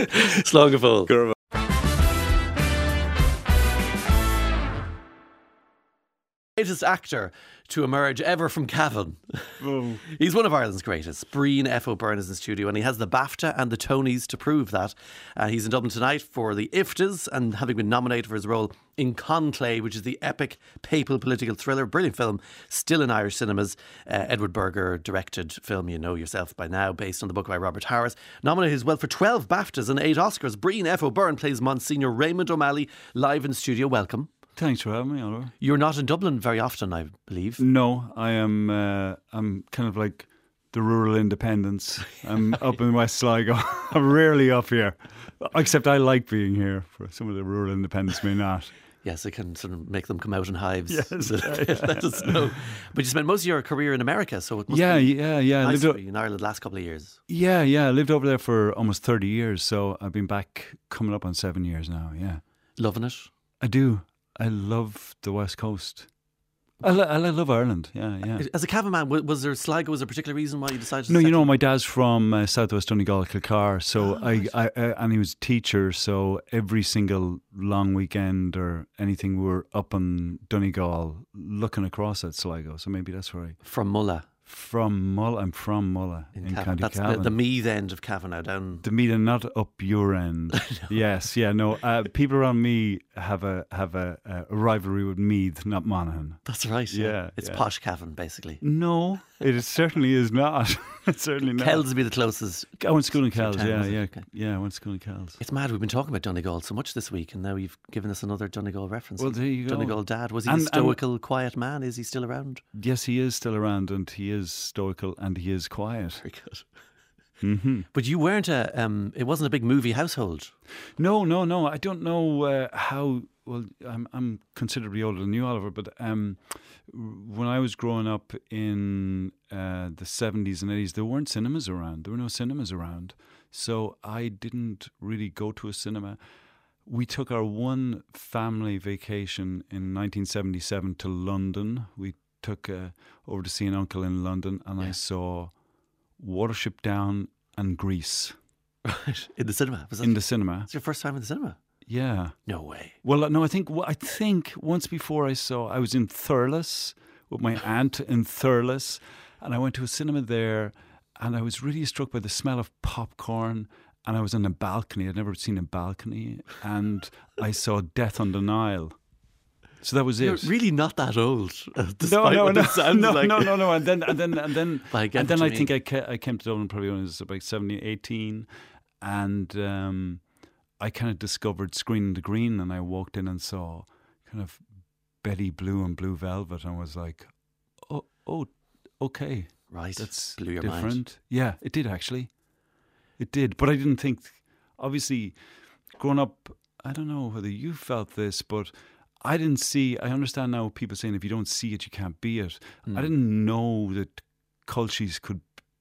Slán go fóill. Greatest actor to emerge ever from Cavan. Oh. He's one of Ireland's greatest. Breen F. O'Byrne is in the studio, and he has the BAFTA and the Tonys to prove that. Uh, he's in Dublin tonight for the I F T As, and having been nominated for his role in Conclave, which is the epic papal political thriller, brilliant film, still in Irish cinemas. Uh, Edward Berger directed film, you know yourself by now, based on the book by Robert Harris. Nominated as well for twelve BAFTAs and eight Oscars. Breen F. O'Byrne plays Monsignor Raymond O'Malley live in the studio. Welcome. Thanks for having me, Oliver. You're not in Dublin very often, I believe. No, I am. Uh, I'm kind of like the rural independents. I'm up in West Sligo. I'm rarely up here, except I like being here. For some of the rural independents may not. Yes, it can sort of make them come out in hives. Yes, yeah, yeah. Let us know. But you spent most of your career in America, so it must yeah, be yeah, yeah. nice lived to be in Ireland the last couple of years. Yeah, yeah. I lived over there for almost thirty years, so I've been back coming up on seven years now. Yeah, loving it. I do. I love the West Coast. I, lo- I love Ireland, yeah, yeah. As a Cavan man, was there Sligo, was there a particular reason why you decided to No, you settle? know, my dad's from uh, Southwest Donegal, Kilcar, so oh, I, right. I, I, and he was a teacher, so every single long weekend or anything we were up in Donegal looking across at Sligo, so maybe that's where I... From Mulla. From Mulla, I'm from Mulla in, in County That's Cavan. the, the Meath end of Cavan now down. The Meath and not up your end. no. Yes, yeah, no. Uh, people around me have a have a, a rivalry with Meath, not Monaghan. That's right. Yeah, yeah it's yeah. posh Cavan basically. No, it is, certainly is not. It's certainly not. Kells would be the closest. I went to school in Kells. town, Yeah, yeah, okay. yeah. I went to school in Kells. It's mad. We've been talking about Donegal so much this week, and now you've given us another Donegal reference. Well, there you go. Donegal dad. Was he And- a stoical, quiet man? Is he still around? Yes, he is still around, and he is stoical, and he is quiet. Very good. Mm-hmm. But you weren't a. Um, it wasn't a big movie household. No, no, no. I don't know uh, how. Well, I'm I'm considerably older than you, Oliver. But um, when I was growing up in uh, the seventies and eighties, there weren't cinemas around. There were no cinemas around, so I didn't really go to a cinema. we took our one family vacation in nineteen seventy-seven to London. We took uh, over to see an uncle in London, and Yeah. I saw Watership Down and Grease Right. In the cinema. Was that in the cinema. It's your first time in the cinema? Yeah. No way. Well, no, I think I think once before I saw I was in Thurles with my aunt in Thurles, and I went to a cinema there, and I was really struck by the smell of popcorn. And I was on a balcony. I'd never seen a balcony, and I saw Death on the Nile. So that was You're it. really not that old, uh, No, despite no, what no, it sounds no, like. no, no, no. And then, and then, and then, But I get and then what I you think I, ca- I came to Dublin probably when I was about seventeen, eighteen, and um, I kind of discovered Screen the Green, and I walked in and saw kind of Betty Blue and Blue Velvet, and was like, oh, oh, okay, Right. that's Blew your different. mind. Yeah, it did actually. It did, but I didn't think. Obviously, growing up, I don't know whether you felt this, but I didn't see. I understand now people saying if you don't see it, you can't be it. Hmm. I didn't know that cultures could.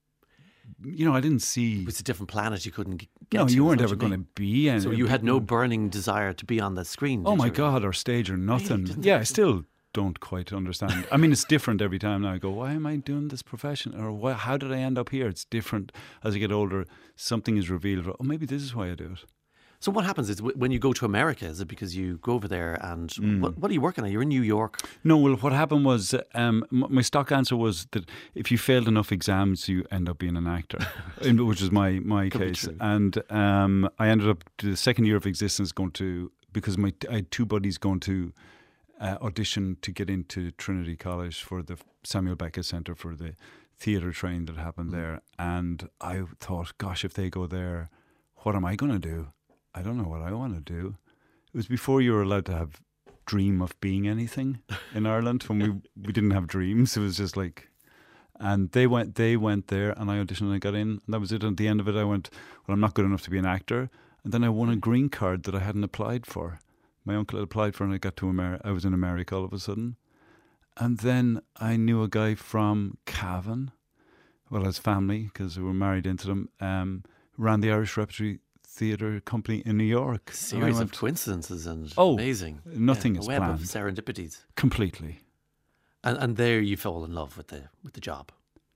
You know, I didn't see. It was a different planet you couldn't g- get No, to. you is weren't what ever you going to mean. be. And So you had no burning desire to be on the screen. Oh did my you? God, or stage or nothing. didn't Yeah, think I so? still don't quite understand. I mean, it's different every time now. I go, why am I doing this profession? Or why, how did I end up here? It's different as I get older. Something is revealed. Oh, maybe this is why I do it. So what happens is w- when you go to America, is it because you go over there and Mm. what, what are you working on? You're in New York. No, well, what happened was um, m- my stock answer was that if you failed enough exams, you end up being an actor, in- which is my, my Could be case. true. And um, I ended up the second year of existence going to, because my I had two buddies going to uh, audition to get into Trinity College for the Samuel Beckett Centre for the theatre training that happened Mm. there. And I thought, gosh, if they go there, what am I going to do? I don't know what I want to do. It was before you were allowed to have dream of being anything in Ireland. When we we didn't have dreams, it was just like. And they went they went there, and I auditioned and I got in. And that was it. And at the end of it, I went, well, I'm not good enough to be an actor. And then I won a green card that I hadn't applied for. My uncle had applied for, and I got to America. I was in America all of a sudden. And then I knew a guy from Cavan, well, his family, because we were married into them, um, ran the Irish Repertory Theatre Company in New York. And I Series went, of coincidences and Oh, amazing. nothing yeah, is a web of planned. serendipities. Completely. And, and there you fall in love with the with the job.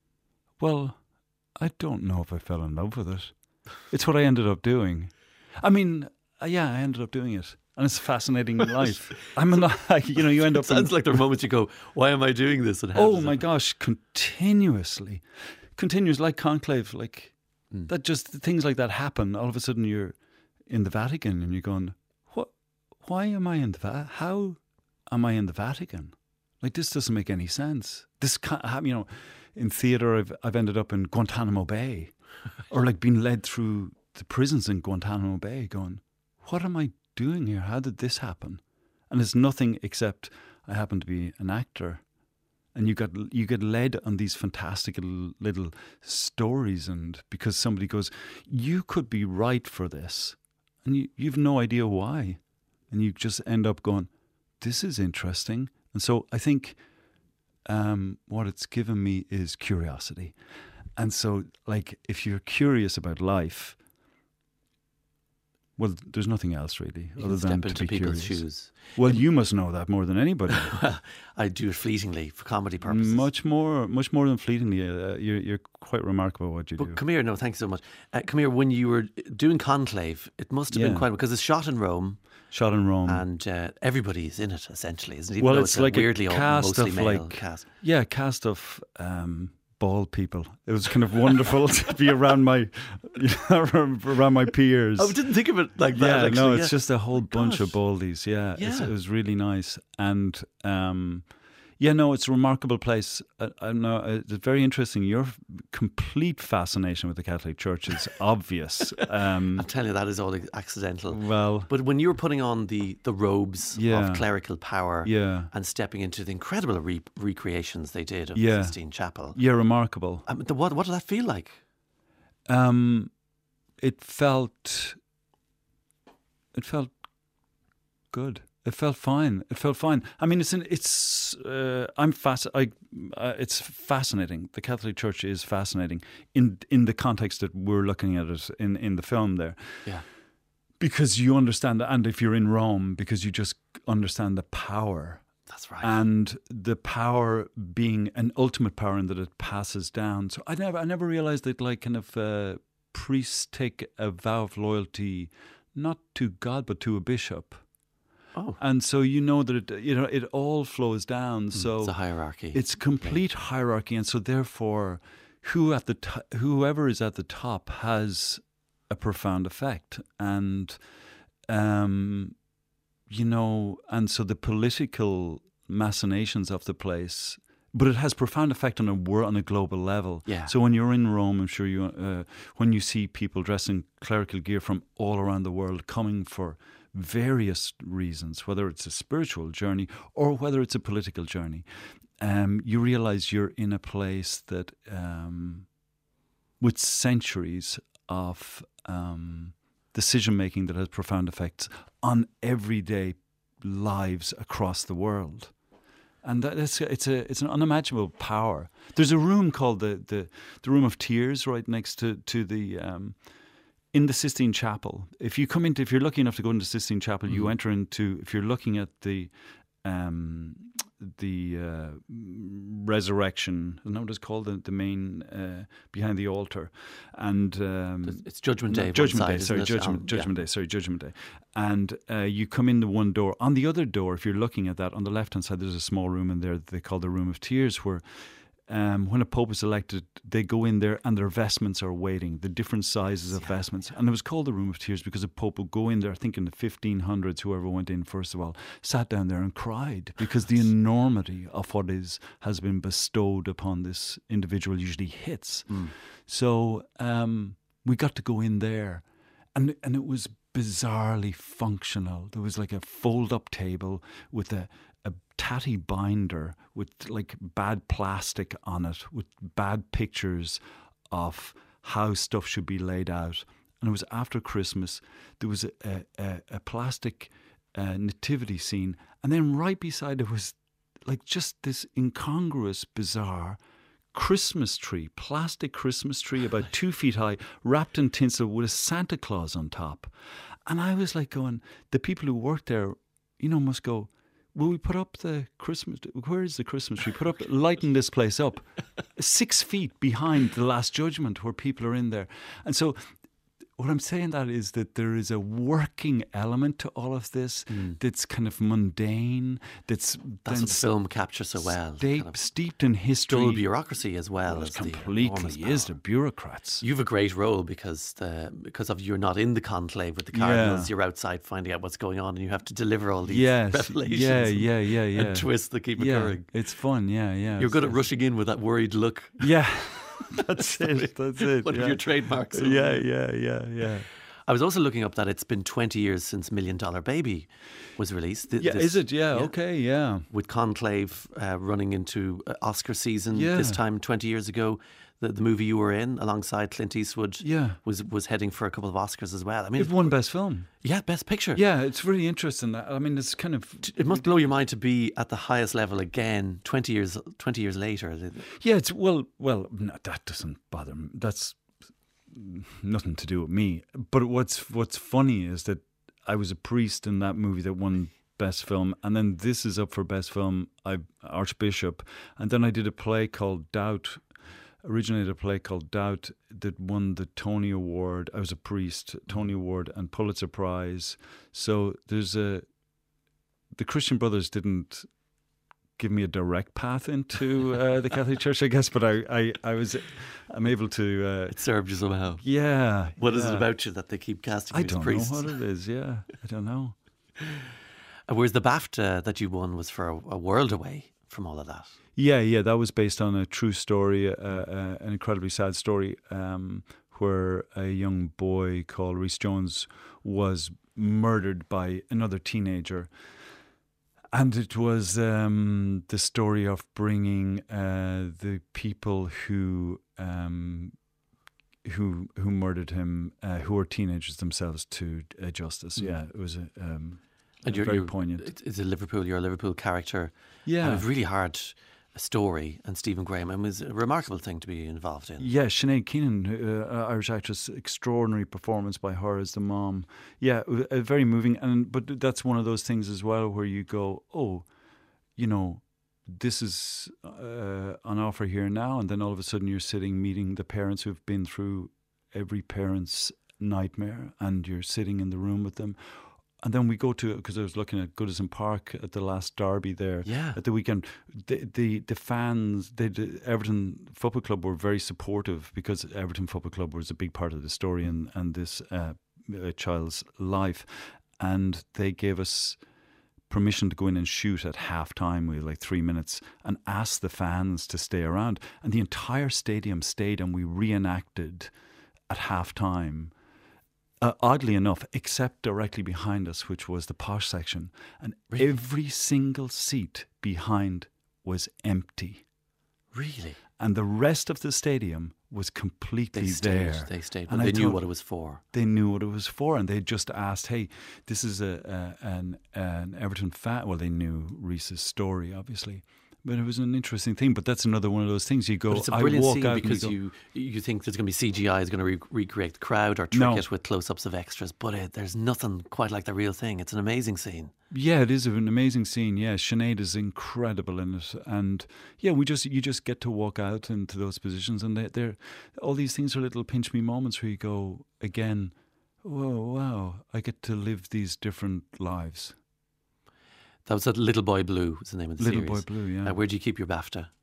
Well, I don't know if I fell in love with it. It's what I ended up doing. I mean, uh, yeah, I ended up doing it. And it's a fascinating life. I'm not, you know, you end up in, Sounds like there are moments you go, why am I doing this? And how oh does my it- gosh, continuously. Continuous, like conclave, like Mm. that just, things like that happen. All of a sudden you're in the Vatican and you're going, what, why am I in the Vatican? How am I in the Vatican? Like, this doesn't make any sense. This can't happen, you know, in theatre, I've, I've ended up in Guantanamo Bay or like being led through the prisons in Guantanamo Bay going, what am I doing here? How did this happen? And it's nothing except I happen to be an actor. And you got you get led on these fantastic little, little stories, and because somebody goes, you could be right for this, and you you've no idea why, and you just end up going, this is interesting. And so I think um, what it's given me is curiosity, and so like if you're curious about life, well, there's nothing else really You other can than step to into be people's curious. shoes. Well, you must know that more than anybody. I do it fleetingly for comedy purposes. Much more, much more than fleetingly. Uh, you're you're quite remarkable at what you But do. come here, no, thank you so much. Uh, come here, when you were doing Conclave, it must have been Yeah. quite, because it's shot in Rome Shot in Rome. and uh, everybody's in it, essentially, isn't it? Even Well, though it's a like a weirdly old, cast mostly of, male like, cast. yeah, cast of um, bald people. It was kind of wonderful to be around my, you know, around my peers. I didn't think of it like that, yeah, actually. no, yeah. it's just a whole bunch of gosh. baldies. Yeah, It's, Yeah. it was really nice, and um, yeah, no, it's a remarkable place. I, I know it's very interesting. Your f- complete fascination with the Catholic Church is obvious. Um, I'll tell you, that is all accidental. well, But when you were putting on the, the robes Yeah. of clerical power yeah, and stepping into the incredible re- recreations they did of Yeah. the Sistine Chapel, yeah, remarkable. I mean, the, what, what did that feel like? Um, it felt, it felt good. It felt fine. It felt fine. I mean, it's an, it's uh, I'm fas- I, uh, it's fascinating. The Catholic Church is fascinating in in the context that we're looking at it in, in the film there. Yeah. because you understand that, and if you're in Rome, because you just understand the power. That's right. And the power being an ultimate power, and that it passes down. So I never, I never realized that, like, kind of uh, priests take a vow of loyalty, not to God but to a bishop. Oh. And so you know that it, you know, it all flows down. So it's a hierarchy. It's complete okay. hierarchy, and so therefore, who at the t- whoever is at the top has a profound effect, and um, you know, and so the political machinations of the place. But it has profound effect on a wor- on a global level. Yeah. So when you're in Rome, I'm sure you uh, when you see people dressed in clerical gear from all around the world coming for various reasons, whether it's a spiritual journey or whether it's a political journey, um, you realize you're in a place that, um, with centuries of um, decision making that has profound effects on everyday lives across the world. And that is, it's a it's an unimaginable power. There's a room called the the, the Room of Tears right next to to the um, in the Sistine Chapel. If you come into, if you're lucky enough to go into Sistine Chapel, mm. you enter into. If you're looking at the um, the uh, resurrection, isn't that what it's called? The, the main uh, behind the altar, and um, it's Judgment Day. No, Judgment side, Day. Sorry, it? Judgment. Um, Judgment yeah. Day. Sorry, Judgment Day. And uh, you come in the one door. On the other door, if you're looking at that, on the left hand side, there's a small room in there that they call the Room of Tears, where um, when a pope is elected, they go in there and their vestments are waiting, the different sizes of yeah, vestments. Yeah. And it was called the Room of Tears because a pope would go in there, I think in the fifteen hundreds, whoever went in first of all, sat down there and cried because the enormity of what is has been bestowed upon this individual usually hits. Mm. So um, we got to go in there, and and it was bizarrely functional. There was like a fold-up table with a a tatty binder with like bad plastic on it, with bad pictures of how stuff should be laid out. And it was after Christmas. There was a, a, a plastic uh, nativity scene, and then right beside it was like just this incongruous, bizarre Christmas tree, plastic Christmas tree about two feet high, wrapped in tinsel with a Santa Claus on top. And I was like going, the people who work there, you know, must go, will we put up the Christmas, where is the Christmas tree? Put up, lighten this place up. Six feet behind the Last Judgment where people are in there. And so what I'm saying that is that there is a working element to all of this mm. that's kind of mundane. That's that's what the film captures so well. Steep, kind of steeped in history, dual bureaucracy as well, well as completely the is the bureaucrats. You have a great role because the, because of you're not in the conclave with the cardinals. Yeah. You're outside finding out what's going on, and you have to deliver all these yes. revelations. Yeah, yeah, yeah, yeah. And twists that keep yeah. occurring. It's fun. Yeah, yeah. You're good it's, at rushing in with that worried look. Yeah. That's it. That's it. One yeah. of your trademarks. Yeah, yeah, yeah, yeah. I was also looking up that it's been twenty years since Million Dollar Baby was released. Th- yeah, this, is it? Yeah, yeah, okay, yeah. With Conclave uh, running into uh, Oscar season yeah. this time twenty years ago, the, the movie you were in alongside Clint Eastwood yeah. was was heading for a couple of Oscars as well. I mean, it won Best Film. Yeah, Best Picture. Yeah, it's really interesting. I mean, it's kind of it must blow your mind to be at the highest level again twenty years twenty years later. Yeah, it's well, well, no, that doesn't bother me. That's nothing to do with me. But what's what's funny is that I was a priest in that movie that won Best Film, and then this is up for Best Film. I Archbishop, and then I did a play called Doubt. Originated a play called Doubt that won the Tony Award. I was a priest, Tony Award and Pulitzer Prize. So there's a the Christian Brothers didn't give me a direct path into uh, the Catholic Church, I guess, but I, I, I was I'm able to. Uh, it served you somehow. Yeah. What yeah. is it about you that they keep casting you I as don't priests? know what it is. Yeah, I don't know. Whereas the BAFTA that you won was for a, a world away from all of that. Yeah, yeah, that was based on a true story, uh, uh, an incredibly sad story, um, where a young boy called Rhys Jones was murdered by another teenager. And it was um, the story of bringing uh, the people who um, who who murdered him, uh, who were teenagers themselves, to uh, justice. Mm. Yeah, it was a, um, and you're, very you're, poignant. It's a Liverpool. You're a Liverpool character. Yeah, and a really hard story, and Stephen Graham, and it was a remarkable thing to be involved in. Yeah, Sinead Keenan, uh, Irish actress, extraordinary performance by her as the mom. Yeah, uh, very moving. And but that's one of those things as well where you go, oh, you know, this is uh, on offer here now, and then all of a sudden you're sitting meeting the parents who've been through every parent's nightmare, and you're sitting in the room with them. And then we go to, because I was looking at Goodison Park at the last derby there yeah. at the weekend. The the, the fans, the, the Everton Football Club were very supportive, because Everton Football Club was a big part of the story and, and this uh, child's life. And they gave us permission to go in and shoot at half time. We had like three minutes and asked the fans to stay around. And the entire stadium stayed, and we reenacted at half time. Uh, oddly enough, except directly behind us, which was the posh section. And really? Every single seat behind was empty. Really? And the rest of the stadium was completely they stayed, there. They stayed, but and they I knew thought, what it was for. They knew what it was for, and they just asked, hey, this is a, a an, an Everton fan. Well, they knew Reese's story, obviously. But it was an interesting thing. But that's another one of those things. You go, but it's a brilliant I walk scene out because and you, you you think there's going to be C G I is going to re- recreate the crowd or trick no. it with close-ups of extras. But it, there's nothing quite like the real thing. It's an amazing scene. Yeah, it is an amazing scene. Yeah, Sinead is incredible in it, and yeah, we just you just get to walk out into those positions, and they, they're all these things are little pinch me moments where you go again, whoa, wow, I get to live these different lives. That was that Little Boy Blue was the name of the Little series. Boy Blue, yeah. Uh, where do you keep your BAFTA? I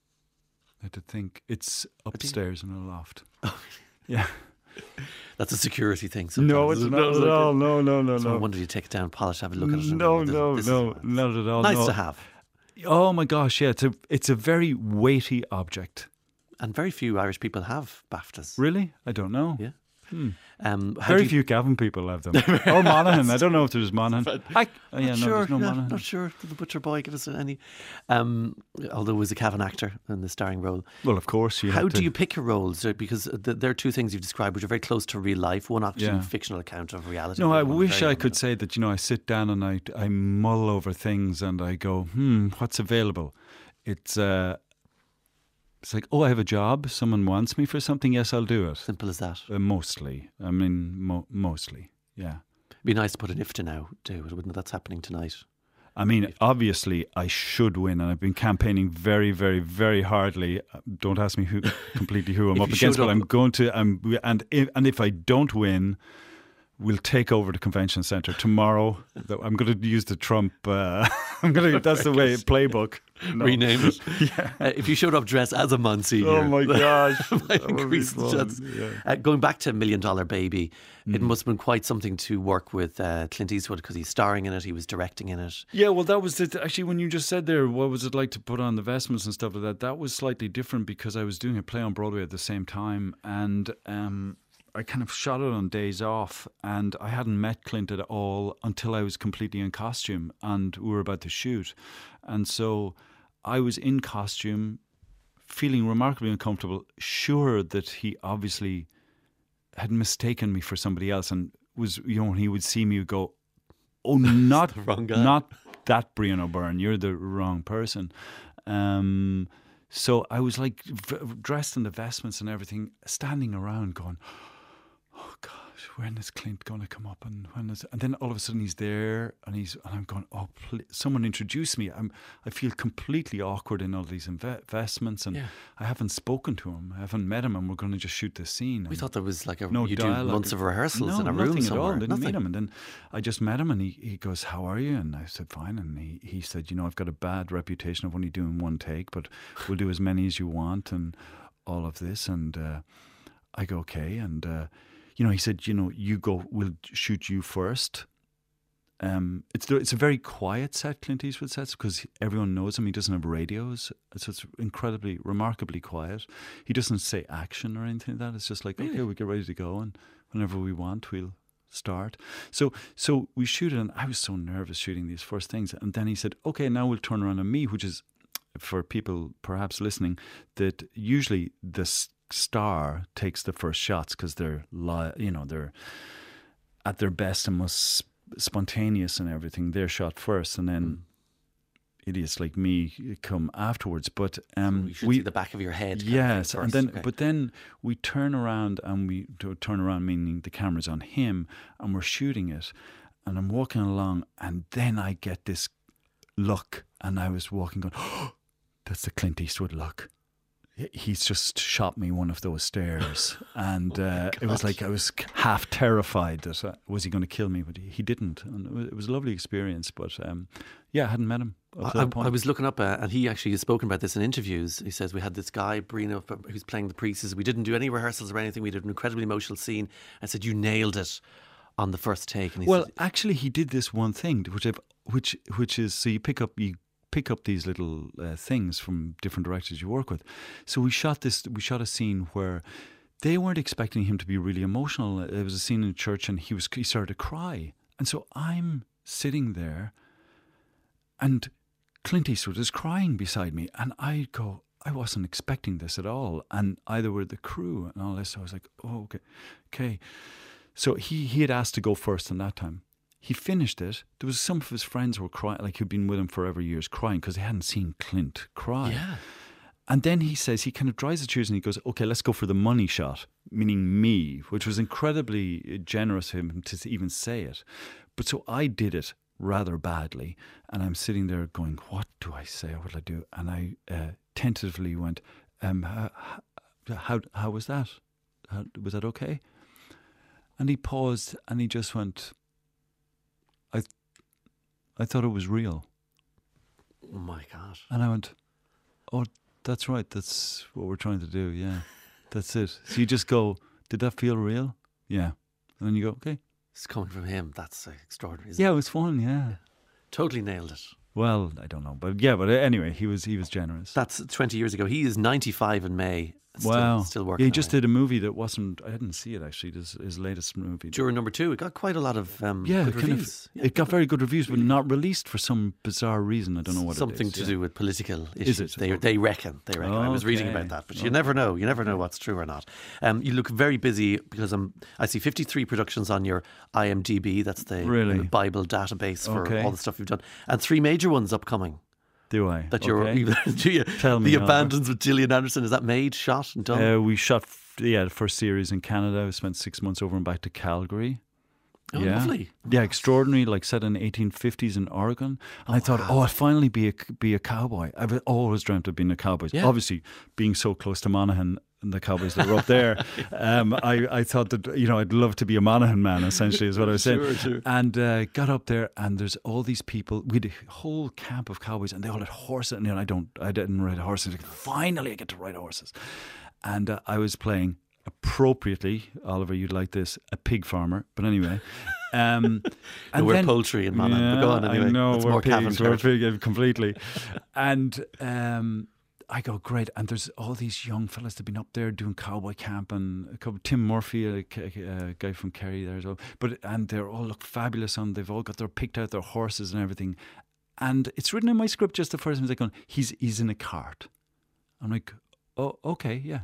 had to think. It's upstairs in a loft. Oh, yeah. That's a security thing sometimes. No, it's not at all. No, no, no, so no. I wonder you take it down, polish, have a look at it. No, and no, this no, is, not at all. Nice no. to have. Oh my gosh, yeah, it's a it's a very weighty object. And very few Irish people have BAFTAs. Really? I don't know. Yeah. Hmm. Um, Very you, few Gavin people have them. Or Monaghan. I don't know if there's Monaghan. I, oh, yeah, not no, sure, there's no yeah, Monaghan. not sure. Did the Butcher Boy give us any? Um, although he was a Cavan actor in the starring role. Well, of course. You How do to, you pick your roles? Because there are two things you've described which are very close to real life. One actually Yeah. fictional account of reality. No, I one wish very I could say that, you know, I sit down and I, I mull over things and I go, hmm, what's available? It's... Uh, It's like, oh, I have a job. Someone wants me for something. Yes, I'll do it. Simple as that. Uh, mostly. I mean, mo- mostly. Yeah. It'd be nice to put an if to now, do it, wouldn't it? That's happening tonight. I mean, obviously, I should win, and I've been campaigning very, very, very hardly. Don't ask me who completely who I'm If up you against, showed but up- I'm going to. I'm, and if, and if I don't win, we'll take over the convention centre tomorrow. I'm going to use the Trump. Uh, I'm going to. That's the way playbook. No. Rename it. Yeah. Uh, if you showed up dressed as a Monsignor. Oh my gosh! might That would be increase the fun, chance. yeah. Uh, going back to Million Dollar Baby, it Mm. must have been quite something to work with uh, Clint Eastwood because he's starring in it, he was directing in it. Yeah, well, that was the, actually when you just said there, what was it like to put on the vestments and stuff like that? That was slightly different because I was doing a play on Broadway at the same time, and um, I kind of shot it on days off, and I hadn't met Clint at all until I was completely in costume, and we were about to shoot, and so I was in costume, feeling remarkably uncomfortable, sure that he obviously had mistaken me for somebody else, and was, you know, when he would see me, he'd go, "Oh, not the wrong guy. not that Brian O'Byrne. You're the wrong person." Um, so I was like v- dressed in the vestments and everything, standing around, going, "Oh gosh, when is Clint going to come up?" And when is? And then all of a sudden he's there, and he's and I'm going, "Oh, pl- someone introduce me." I'm I feel completely awkward in all these inve- vestments, and Yeah. I haven't spoken to him, I haven't met him, and we're going to just shoot this scene. We And thought there was like a no you dialogue. do months of rehearsals no, in a nothing room at somewhere. all. Didn't Nothing. meet him, and then I just met him, and he, he goes, "How are you?" And I said, "Fine." And he, he said, "You know, I've got a bad reputation of only doing one take, but we'll do as many as you want, and all of this." And uh, I go, "Okay." And uh, you know, he said, "You know, you go. We'll shoot you first." Um, it's it's a very quiet set, Clint Eastwood sets, because everyone knows him. He doesn't have radios, so it's incredibly, remarkably quiet. He doesn't say action or anything like that. It's just like, okay, we get ready to go, and whenever we want, we'll start. So so we shoot it, and I was so nervous shooting these first things. And then he said, "Okay, now we'll turn around on me," which is, for people perhaps listening, that usually the s- star takes the first shots because they're li- you know they're at their best and most spontaneous and everything. They're shot first, and then idiots like me come afterwards. But um, we should we see the back of your head. Yes, kind of and thing then first. Okay. but then we turn around and we to turn around, meaning the camera's on him, and we're shooting it, and I'm walking along, and then I get this look, and I was walking, going, oh, "That's the Clint Eastwood look." He's just shot me one of those stairs, and uh, it was like I was half terrified that uh, was he going to kill me, but he, he didn't, and it was, it was a lovely experience. But um, yeah, I hadn't met him up to I, that point. I was looking up, uh, and he actually has spoken about this in interviews. He says we had this guy, Brino, who's playing the priest. He says, we didn't do any rehearsals or anything. We did an incredibly emotional scene. I said, you nailed it on the first take. And he well, said, actually, he did this one thing, which I've, which which is so you pick up you. pick up these little uh, things from different directors you work with. So we shot this, we shot a scene where they weren't expecting him to be really emotional. There was a scene in church and he was he started to cry. And so I'm sitting there and Clint Eastwood is crying beside me, and I go, I wasn't expecting this at all. And either were the crew and all this. So I was like, oh, okay. Okay. So he, he had asked to go first in that time. He finished it. There was some of his friends who were crying, like who'd been with him for ever years, crying because they hadn't seen Clint cry. yeah. And then he says, he kind of dries the tears and he goes, okay, let's go for the money shot, meaning me, which was incredibly generous of him to even say it. But so I did it rather badly. And I'm sitting there going, what do I say? What will I do? And I uh, tentatively went, um, how, how, how was that? How, was that okay? And he paused and he just went, I I thought it was real. Oh my God. And I went, oh, that's right. That's what we're trying to do. Yeah, that's it. So you just go, did that feel real? Yeah. And then you go, okay. It's coming from him. That's uh, extraordinary. Isn't Yeah, it? it was fun. Yeah. Totally nailed it. Well, I don't know. But yeah, but anyway, he was he was generous. That's twenty years ago. He is ninety-five in May. Still, wow. Still working. Yeah, he just away. did a movie that wasn't, I didn't see it actually, his, his latest movie. Juror number two. It got quite a lot of um, yeah, good kind reviews. of, it got very good reviews, but not released for some bizarre reason. I don't know what Something it is. to yeah. do with political Is issues. it? They they reckon. They reckon. I was reading Okay. about that, but you Okay. never know. You never know what's true or not. Um, you look very busy because I'm. I see fifty-three productions on your I M D B. That's the Really? uh, Bible database for Okay. all the stuff you've done, and three major ones upcoming. Do I? That you're. Okay. do you, Tell me, the Oliver. Abandons with Gillian Anderson. Is that made, shot, and done? Uh, we shot, f- yeah, the first series in Canada. I spent six months over and back to Calgary. oh, yeah. lovely. Yeah, extraordinary, like set in eighteen fifties in Oregon. And I thought, oh, I'd finally be a, be a cowboy. I've always dreamt of being a cowboy. Yeah. Obviously, being so close to Monaghan and the cowboys that were up there, um, I, I thought that, you know, I'd love to be a Monaghan man, essentially, is what I was saying. Sure, sure. And uh, got up there, and there's all these people. We had a whole camp of cowboys, and they all had horses. And you know, I don't, I didn't ride horses. Like, finally, I get to ride horses. And uh, I was playing appropriately, Oliver, you'd like this, a pig farmer. But anyway. Um, And we're poultry in Monaghan, but go on anyway. I know, That's we're more Cavan pigs, we're territory. pig, completely. And um, I go, great. And there's all these young fellas that have been up there doing cowboy camp, and a couple, Tim Murphy, a, a, a guy from Kerry there as well. But, and they all look fabulous, and they've all got their picked out their horses and everything. And it's written in my script just the first time, it's like, he's, he's in a cart. I'm like, oh, okay, yeah.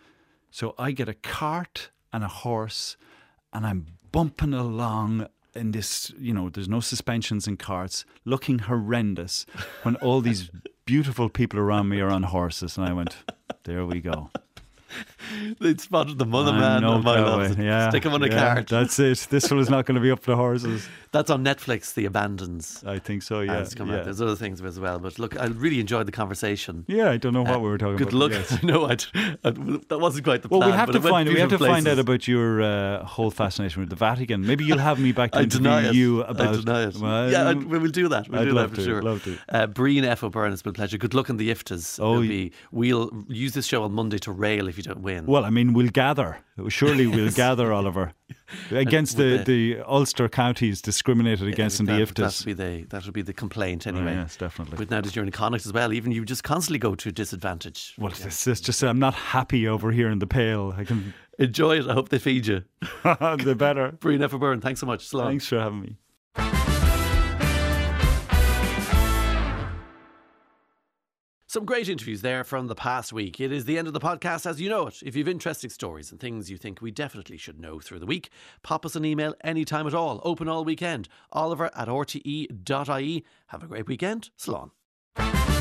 So I get a cart and a horse, and I'm bumping along in this, you know, there's no suspensions in carts, looking horrendous when all these beautiful people around me are on horses. And I went, there we go. They spotted the mother I'm man no of my cowboy. loves. Yeah, Stick him on a yeah, cart. That's it. This one is not going to be up for horses. That's on Netflix, The Abandons. I think so, yeah. Has come yeah. out. There's other things as well. But look, I really enjoyed the conversation. Yeah, I don't know what Uh, we were talking Good about. luck. Yes. no, I, I, that wasn't quite the Well, plan. we have but to it went find we have to beautiful find out places. about your uh, whole fascination with the Vatican. Maybe you'll have me back to I deny interview it. you about. I deny it. Well, yeah, I'd, we will do that. We'll I'd do love that for to, sure. love to. Uh, Breen F. O'Byrne, it's been a pleasure. Good luck in the I F Ts. Oh, It'll y- be, we'll use this show on Monday to rail if you don't win. Well, I mean, we'll gather. Surely we'll gather, Oliver, against the, with the Ulster counties discriminated against in the I F that, Ts. that'll be the that'll be the complaint anyway. Oh, yes, definitely. But now that you're in Connacht as well, even you just constantly go to disadvantage. Well, it's, it's just I'm not happy over here in the Pale. I can. Enjoy it. I hope they feed you. The better. Breen F. O'Byrne, thanks so much. Slán. Thanks for having me. Some great interviews there from the past week. It is the end of the podcast as you know it. If you've interesting stories and things you think we definitely should know through the week, pop us an email anytime at all. Open all weekend. Oliver at r t e dot i e. Have a great weekend. Slán. Bye.